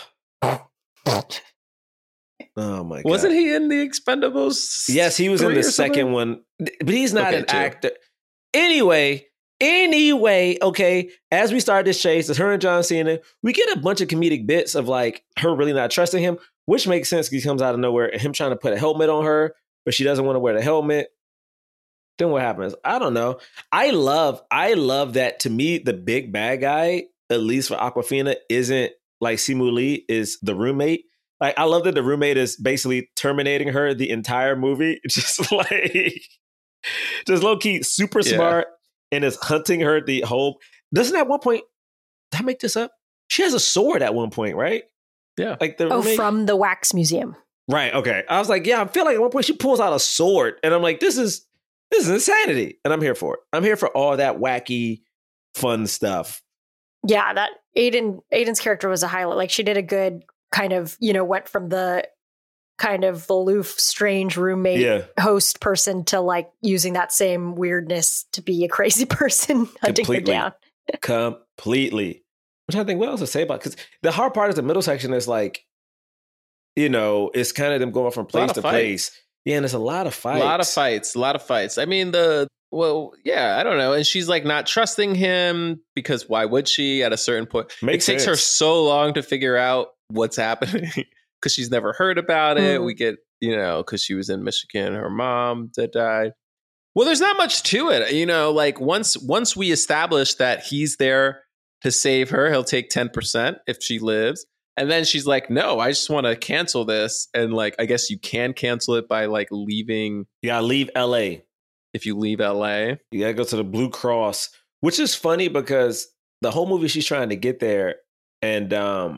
Oh my God. Wasn't he in The Expendables? Yes, he was in the second one, but he's not an actor. Anyway, okay, as we start this chase, it's her and John Cena, we get a bunch of comedic bits of like her really not trusting him, which makes sense because he comes out of nowhere and him trying to put a helmet on her, but she doesn't want to wear the helmet. Then what happens? I don't know. I love that. To me, the big bad guy, at least for Awkwafina, isn't like Simu Lee is the roommate. Like, I love that the roommate is basically terminating her the entire movie. Just like, just low key, super smart, and is hunting her the whole. Doesn't at one point, did I make this up? She has a sword at one point, right? Yeah. Like the roommate? From the wax museum. Right. Okay. I was like, yeah, I feel like at one point she pulls out a sword, and I'm like, this is insanity, and I'm here for it. I'm here for all that wacky, fun stuff. Yeah, that Aiden's character was a highlight. Like, she did a good kind of, went from the kind of aloof, strange roommate host person to like using that same weirdness to be a crazy person hunting her down. Completely. I'm trying to think what else to say about it. Because the hard part is the middle section is like, it's kind of them going from place to place. Yeah, and there's a lot of fights. A lot of fights. I mean, I don't know. And she's like not trusting him because why would she at a certain point? It takes her so long to figure out what's happening because she's never heard about it. We get, because she was in Michigan, her mom that died. Well, there's not much to it. Like once we establish that he's there to save her, he'll take 10% if she lives. And then she's like, no, I just want to cancel this. And like, I guess you can cancel it by like leaving. You gotta leave LA. If you leave LA. You gotta go to the Blue Cross, which is funny because the whole movie she's trying to get there. And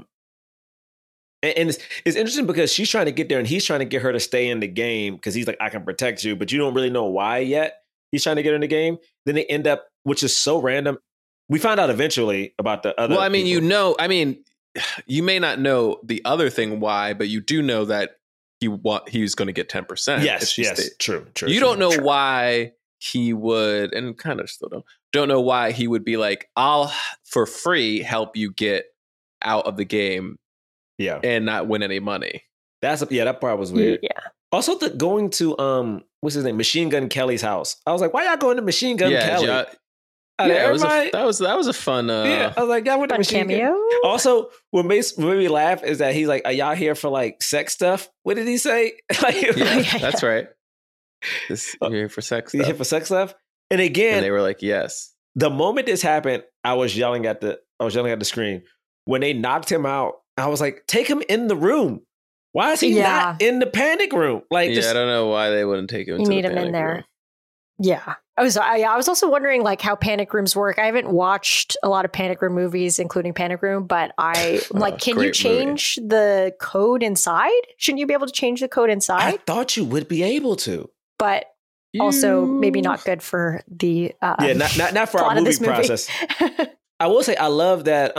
it's interesting because she's trying to get there and he's trying to get her to stay in the game because he's like, I can protect you, but you don't really know why yet. He's trying to get her in the game. Then they end up, which is so random. We find out eventually about the other. Well, I mean, you may not know the other thing why, but you do know that he was going to get 10%. Yes, true. You don't know why he would, and kind of still don't know why he would be like, I'll for free help you get out of the game. Yeah. And not win any money. That part was weird. Yeah. Also, going to what's his name, Machine Gun Kelly's house. I was like, why y'all going to Machine Gun Kelly? That was a fun. I was like, y'all went to Machine Gun. Also, what made me laugh is that he's like, are y'all here for like sex stuff? What did he say? That's right. You're here for sex stuff. You're here for sex stuff. And again, and they were like, yes. The moment this happened, I was yelling at the screen. When they knocked him out, I was like, take him in the room. Why is he not in the panic room? Like, I don't know why they wouldn't take him. You need him in there. Room. Yeah. I was also wondering like how panic rooms work. I haven't watched a lot of panic room movies, including Panic Room, but I'm like, can you change the code inside? Shouldn't you be able to change the code inside? I thought you would be able to. But also maybe not good for the not for our movie process. I will say I love that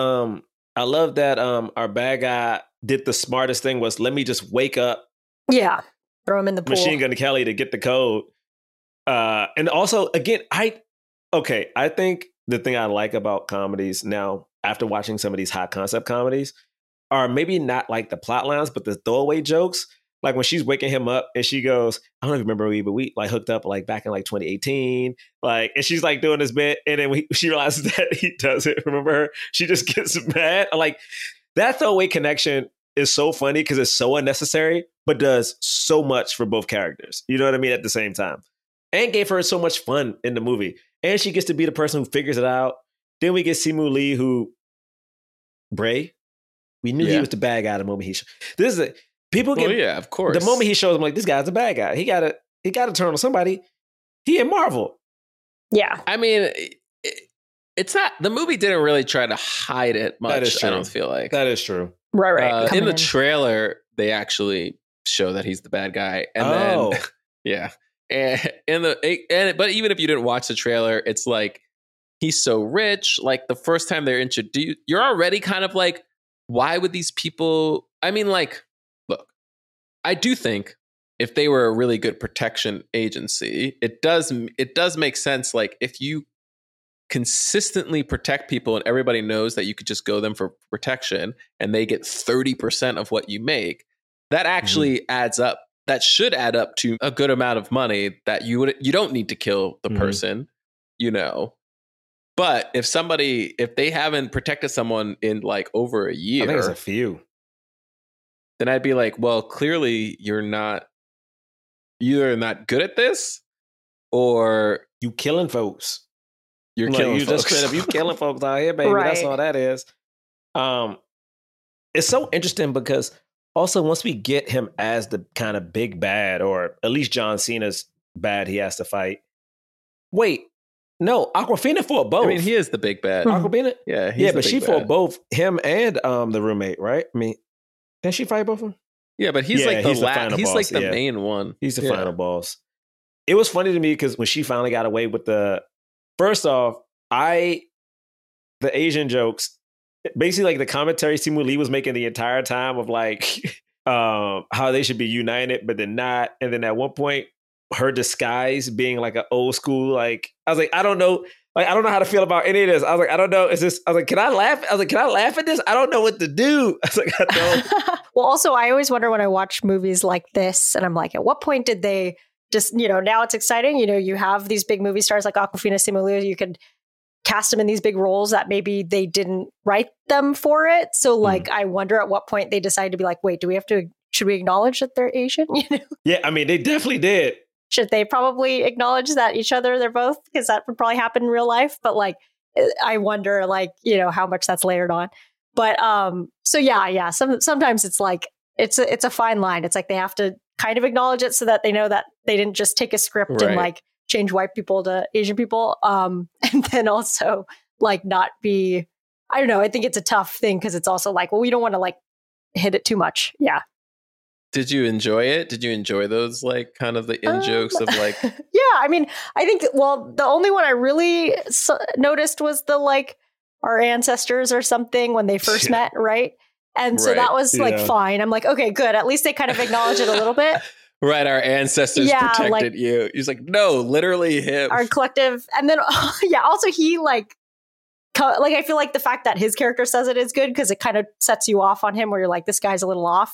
our bad guy did the smartest thing was let me just wake up. Yeah. Throw him in the pool. Machine Gun Kelly to get the code. And also, again, I think the thing I like about comedies now, after watching some of these high concept comedies, are maybe not like the plot lines, but the throwaway jokes. Like when she's waking him up and she goes, I don't even remember but we like hooked up like back in like 2018. Like, and she's like doing this bit. And then she realizes that he doesn't remember her. She just gets mad. Like that throwaway connection is so funny because it's so unnecessary, but does so much for both characters. You know what I mean? At the same time. And gave her so much fun in the movie. And she gets to be the person who figures it out. Then we get Simu Lee Bray. We knew he was the bad guy the moment he people get, of course. The moment he shows, I'm like, this guy's a bad guy. He got to turn on somebody. He in Marvel. Yeah. I mean, it's not, the movie didn't really try to hide it much. That is true. I don't feel like. That is true. Right. In the trailer, they actually show that he's the bad guy. And then, yeah. But even if you didn't watch the trailer, it's like, he's so rich. Like the first time they're introduced, you're already kind of like, why would these people, I mean, like, look, I do think if they were a really good protection agency, it does make sense. Like if you consistently protect people and everybody knows that you could just go them for protection and they get 30% of what you make, that actually adds up. That should add up to a good amount of money that you don't need to kill the person, But if they haven't protected someone in like over a year, I think it's a few. Then I'd be like, well, clearly you're not good at this, or you killing folks. You're killing folks. Just straight up, you killing folks out here, baby. Right. That's all that is. It's so interesting because Also, once we get him as the kind of big bad, or at least John Cena's bad he has to fight. Wait, no, Awkwafina fought both. I mean, he is the big bad. Awkwafina? Yeah, but she fought both him and the roommate, right? I mean, didn't she fight both of them? Yeah, but he's like the final he's boss. Like the main one. He's the final boss. It was funny to me because when she finally got away with first off, the Asian jokes, basically like the commentary Simu Lee was making the entire time of like how they should be united, but then not. And then at one point, her disguise being like an old school, like, I was like, I don't know. Like, I don't know how to feel about any of this. I was like, I don't know. I was like, can I laugh? I was like, can I laugh at this? I don't know what to do. I was like, I don't. Well, also, I always wonder when I watch movies like this, and I'm like, at what point did they just, now it's exciting. You have these big movie stars like Awkwafina, Simu Liu. You could cast them in these big roles that maybe they didn't write them for it. So, like, I wonder at what point they decided to be like, wait, should we acknowledge that they're Asian? Yeah, I mean, they definitely did. Should they probably acknowledge that they're both? Because that would probably happen in real life. But like, I wonder, like, how much that's layered on. But so yeah. Sometimes it's like it's a fine line. It's like they have to kind of acknowledge it so that they know that they didn't just take a script and like change white people to Asian people. And then also like not be. I don't know. I think it's a tough thing because it's also like, well, we don't want to like hit it too much. Yeah. Did you enjoy it? Did you enjoy those like kind of the in jokes of like? Yeah, I mean, I think the only one I really noticed was the like our ancestors or something when they first met, right? And so that was like fine. I'm like, okay, good. At least they kind of acknowledge it a little bit. Right, our ancestors protected you. He's like, no, literally him. Our collective, and then also he like I feel like the fact that his character says it is good because it kind of sets you off on him where you're like, this guy's a little off,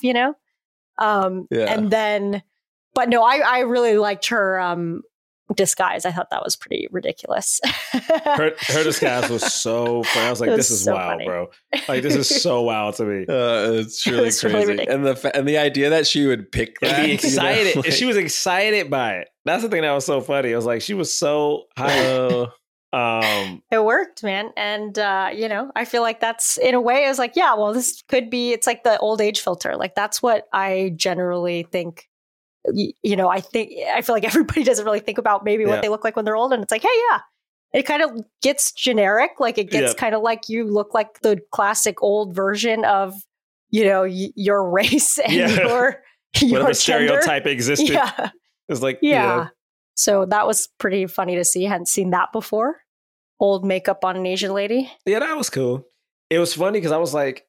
And then, but no, I really liked her disguise. I thought that was pretty ridiculous. her disguise was so funny. I was like, this is so wild, funny. Bro. Like, this is so wild to me. It's really crazy. Really and the idea that she would pick that. And be excited. And she was excited by it. That's the thing that was so funny. It was like, she was so high. It worked, man. And, I feel like that's in a way, I was like, yeah, well, this could be, it's like the old age filter. Like, that's what I generally think, I feel like everybody doesn't really think about maybe what they look like when they're old. And it's like, hey, yeah, it kind of gets generic. Like it gets kind of like you look like the classic old version of, your race and your whatever stereotype existed. Yeah. It's like, So that was pretty funny to see. I hadn't seen that before. Old makeup on an Asian lady. Yeah, that was cool. It was funny because I was like,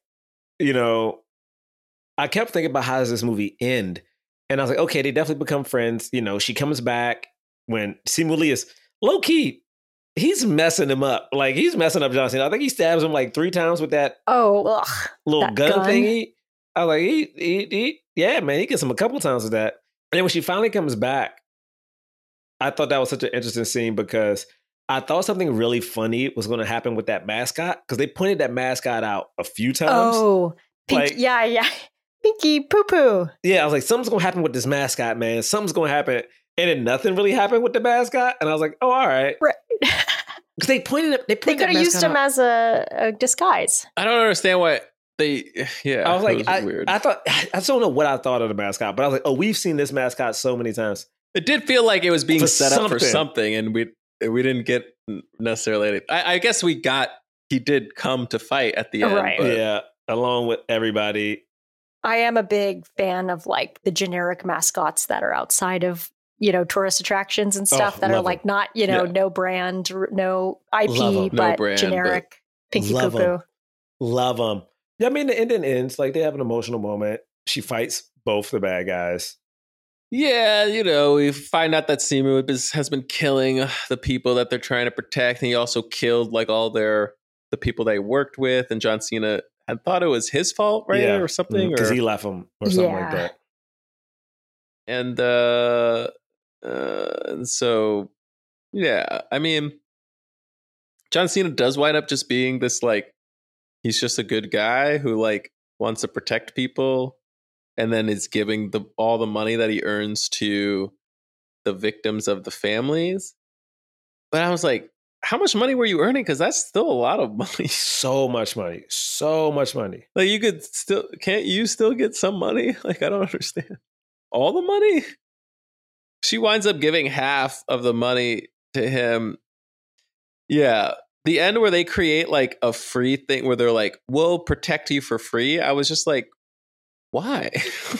I kept thinking about how does this movie end? And I was like, okay, they definitely become friends. She comes back when Simu Lee is low-key. He's messing him up. Like, he's messing up John Cena. I think he stabs him like 3 times with that little gun thingy. I was like, he gets him a couple times with that. And then when she finally comes back, I thought that was such an interesting scene because I thought something really funny was going to happen with that mascot because they pointed that mascot out a few times. Oh, yeah. Pinky Poo Poo. Yeah, I was like, something's going to happen with this mascot, man. Something's going to happen. And then nothing really happened with the mascot. And I was like, oh, all right. Because they could have used him as a disguise. I don't understand why I was like, weird. I just don't know what I thought of the mascot, but I was like, oh, we've seen this mascot so many times. It did feel like it was being set up for something, and we didn't get necessarily. I guess he did come to fight at the end. Right. But. Yeah, along with everybody. I am a big fan of like the generic mascots that are outside of, tourist attractions and stuff that are like not, no brand, no IP, but brand, generic Pinky Poo Poo. Love them. Yeah, I mean, the ending ends like they have an emotional moment. She fights both the bad guys. Yeah, we find out that Simu has been killing the people that they're trying to protect. And he also killed like all the people they worked with. And John Cena had thought it was his fault, right? Or something. Because he left him or something like that. And so, yeah, I mean, John Cena does wind up just being this like, he's just a good guy who like wants to protect people. And then is giving all the money that he earns to the victims of the families. But I was like, how much money were you earning? Because that's still a lot of money. So much money. So much money. Like you could still, can't you still get some money? Like, I don't understand. All the money? She winds up giving half of the money to him. Yeah. The end where they create like a free thing where they're like, we'll protect you for free. I was just like, why?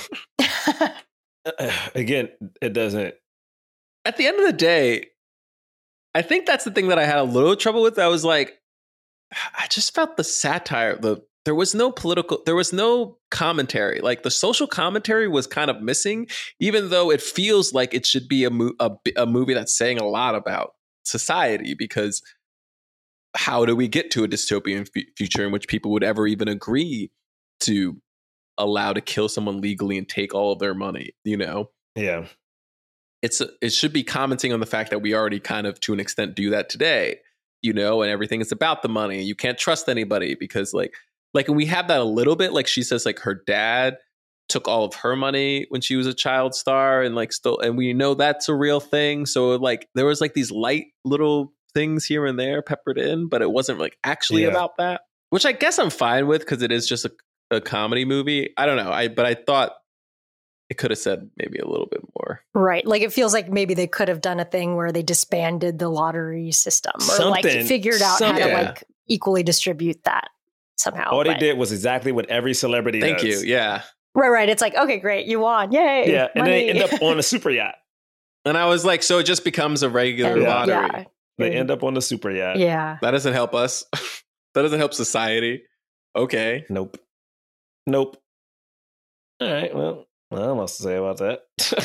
Again, it doesn't. At the end of the day, I think that's the thing that I had a little trouble with. I was like, I just felt the satire. There was no commentary. Like the social commentary was kind of missing, even though it feels like it should be a movie that's saying a lot about society, because how do we get to a dystopian future in which people would ever even agree to allow to kill someone legally and take all of their money, you know? Yeah. It should be commenting on the fact that we already kind of, to an extent, do that today, you know, and everything is about the money. You can't trust anybody because like, and we have that a little bit. Like she says, like her dad took all of her money when she was a child star and like still, and we know that's a real thing. So like there was like these light little things here and there peppered in, but it wasn't like actually about that, which I guess I'm fine with because it is just a comedy movie. I don't know. But I thought it could have said maybe a little bit more. Right. Like it feels like maybe they could have done a thing where they disbanded the lottery system or like figured out how to like equally distribute that somehow. All they did was exactly what every celebrity does. Thank you. Yeah. Right. It's like, okay, great. You won. Yay. Yeah. And they end up on a super yacht. And I was like, so it just becomes a regular lottery. Yeah. They end up on the super yacht. Yeah. That doesn't help us. That doesn't help society. Okay. Nope. All right. Well, I don't know what to say about that.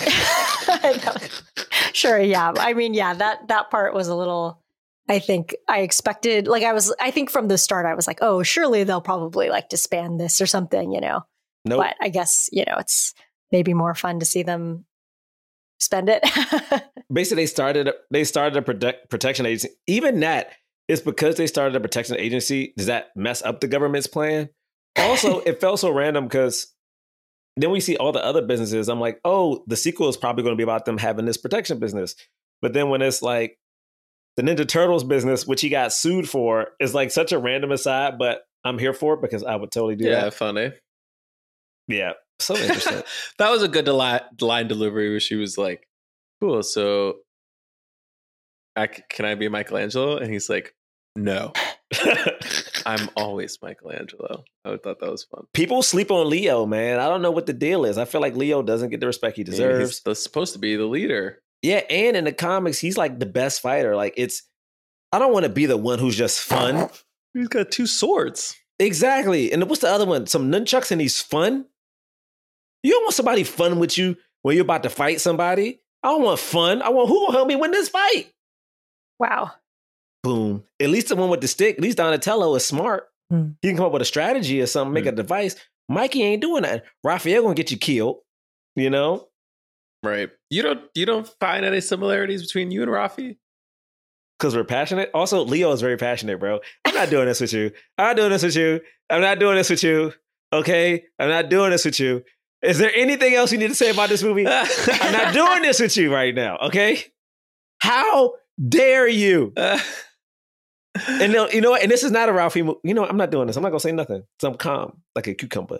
Sure. Yeah. I mean, yeah, that part was a little, I think I expected, like I think from the start, I was like, oh, surely they'll probably like disband this or something, you know? Nope. But I guess, you know, it's maybe more fun to see them spend it. Basically, they started a protection agency. Even that is because they started a protection agency. Does that mess up the government's plan? Also, it felt so random because then we see all the other businesses. I'm like, oh, the sequel is probably going to be about them having this protection business. But then when it's like the Ninja Turtles business, which he got sued for, is like such a random aside, but I'm here for it because I would totally do that. Yeah, funny. Yeah, so interesting. That was a good line delivery where she was like, cool, so can I be Michelangelo? And he's like, no. I'm always Michelangelo. I thought that was fun. People sleep on Leo, man. I don't know what the deal is. I feel like Leo doesn't get the respect he deserves. He's supposed to be the leader. Yeah, and in the comics, he's like the best fighter. Like I don't want to be the one who's just fun. He's got 2 swords. Exactly. And what's the other one? Some nunchucks and he's fun? You don't want somebody fun with you when you're about to fight somebody. I don't want fun. I want who will help me win this fight. Wow. Boom. At least the one with the stick, at least Donatello is smart. He can come up with a strategy or something, make a device. Mikey ain't doing that. Raphael gonna get you killed, you know? Right. You don't find any similarities between you and Rafi? Because we're passionate. Also, Leo is very passionate, bro. I'm not doing this with you. I'm not doing this with you. I'm not doing this with you. Okay? I'm not doing this with you. Is there anything else you need to say about this movie? I'm not doing this with you right now, okay? How dare you? And you know what? And this is not a Ralphie movie. You know what? I'm not doing this. I'm not going to say nothing. So I'm calm, like a cucumber.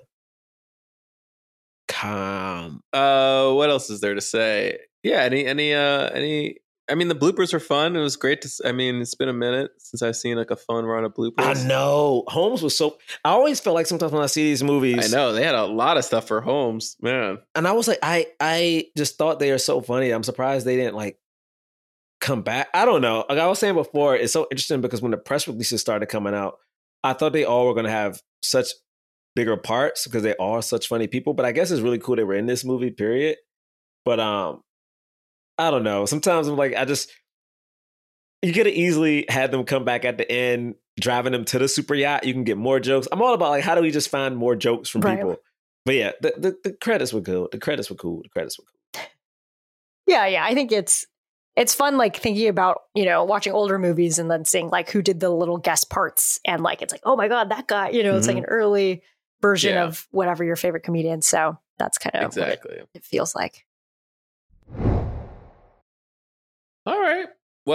Calm. What else is there to say? Yeah, any I mean, the bloopers are fun. It was great to. I mean, it's been a minute since I've seen like a fun run of bloopers. I know. Holmes was so. I always felt like sometimes when I see these movies, I know they had a lot of stuff for Holmes, man. And I was like, I just thought they are so funny. I'm surprised they didn't like come back. I don't know. Like I was saying before, it's so interesting because when the press releases started coming out, I thought they all were going to have such bigger parts because they are such funny people. But I guess it's really cool they were in this movie. Period. But I don't know. Sometimes I'm like, you could have easily had them come back at the end, driving them to the super yacht. You can get more jokes. I'm all about like, how do we just find more jokes from people? But yeah, the credits were good. The credits were cool. Yeah. I think it's fun, like thinking about, watching older movies and then seeing like who did the little guest parts. And like, it's like, oh my God, that guy, it's like an early version of whatever your favorite comedian. So that's kind of exactly what it feels like. All right. Well,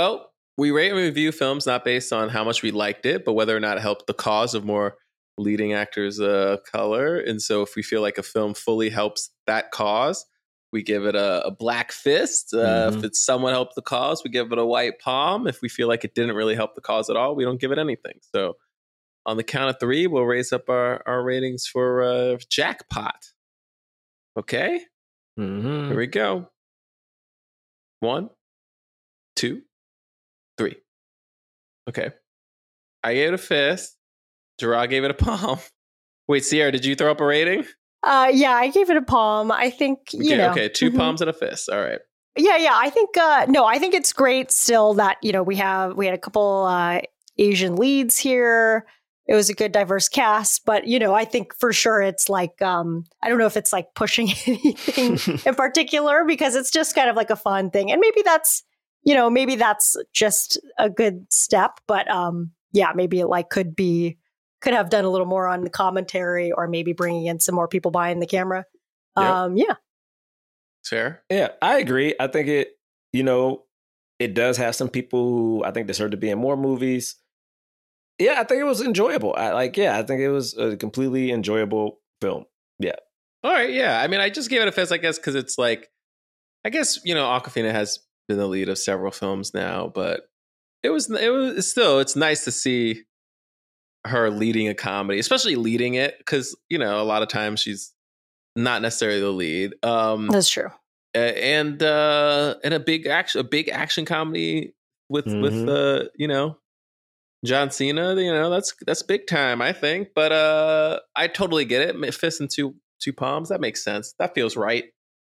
we rate and review films not based on how much we liked it, but whether or not it helped the cause of more leading actors of color. And so if we feel like a film fully helps that cause, we give it a black fist. If it somewhat helped the cause, we give it a white palm. If we feel like it didn't really help the cause at all, we don't give it anything. So on the count of 3, we'll raise up our ratings for Jackpot. Okay? Here we go. 1, 2, 3. Okay. I gave it a fist. Gerard gave it a palm. Wait, Sierra, did you throw up a rating? Yeah, I gave it a palm. I think, you know. Okay, 2 palms and a fist. All right. Yeah. I think, I think it's great still that, we had a couple Asian leads here. It was a good diverse cast, but, I think for sure it's like, I don't know if it's like pushing anything in particular, because it's just kind of like a fun thing. And maybe that's, maybe that's just a good step, but maybe it like could have done a little more on the commentary, or maybe bringing in some more people behind the camera. Yeah. Fair. Yeah, I agree. I think it does have some people who I think deserve to be in more movies. Yeah, I think it was enjoyable. I think it was a completely enjoyable film. Yeah. All right. Yeah. I mean, I just gave it a fist, I guess, because it's like, Awkwafina has been the lead of several films now, but it's nice to see her leading a comedy, especially leading it, because a lot of times she's not necessarily the lead. That's true. And a big action comedy with John Cena. That's big time, I think. But I totally get it. Fist and two palms. That makes sense. That feels right.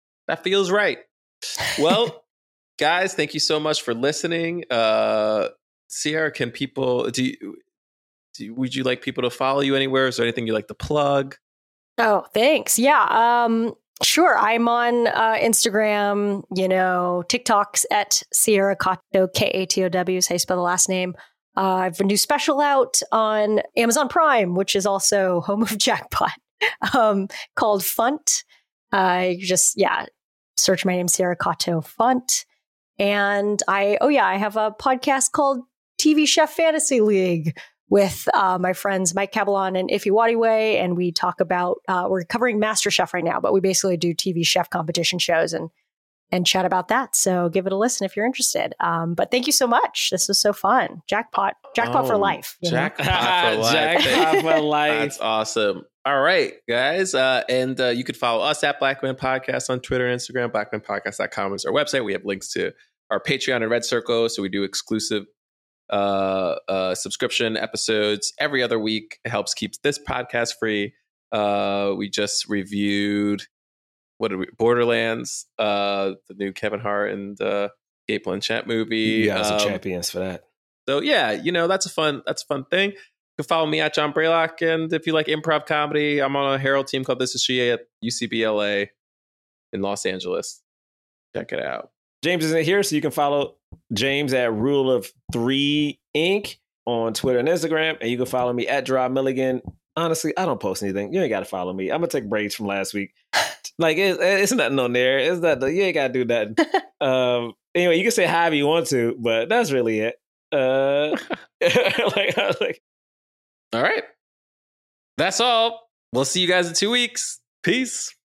Well, guys, thank you so much for listening. Sierra, can people would you like people to follow you anywhere? Is there anything you'd like to plug? Oh, thanks. Yeah. Sure. I'm on Instagram, TikToks at Sierra Katow, Katow, is how you spell the last name. I have a new special out on Amazon Prime, which is also home of Jackpot, called Funt. Just search my name, Sierra Katow Funt. And I have a podcast called TV Chef Fantasy League with my friends Mike Caballon and Ife Wadiwe, and we talk about we're covering MasterChef right now, but we basically do TV chef competition shows and chat about that. So give it a listen if you're interested. But thank you so much. This was so fun. Jackpot for life. Jackpot for life. Jackpot for life. That's awesome. All right, guys. And you could follow us at Black Men Podcast on Twitter and Instagram. BlackmenPodcast.com is our website. We have links to our Patreon and Red Circle. So we do exclusive subscription episodes every other week. It helps keep this podcast free. We just reviewed Borderlands, the new Kevin Hart and Cate Blanchett movie. You guys are champions for that. So yeah, that's a fun thing. You can follow me at John Braylock, and if you like improv comedy, I'm on a Herald team called This Is She at UCBLA in Los Angeles. Check it out. James isn't here, so you can follow James at Rule of 3 Inc. on Twitter and Instagram, and you can follow me at Gerard Milligan. Honestly, I don't post anything. You ain't got to follow me. I'm gonna take breaks from last week. Like it's nothing on there. It's not. You ain't got to do nothing. Anyway, you can say however you want to, but that's really it. I was like, all right, that's all. We'll see you guys in 2 weeks. Peace.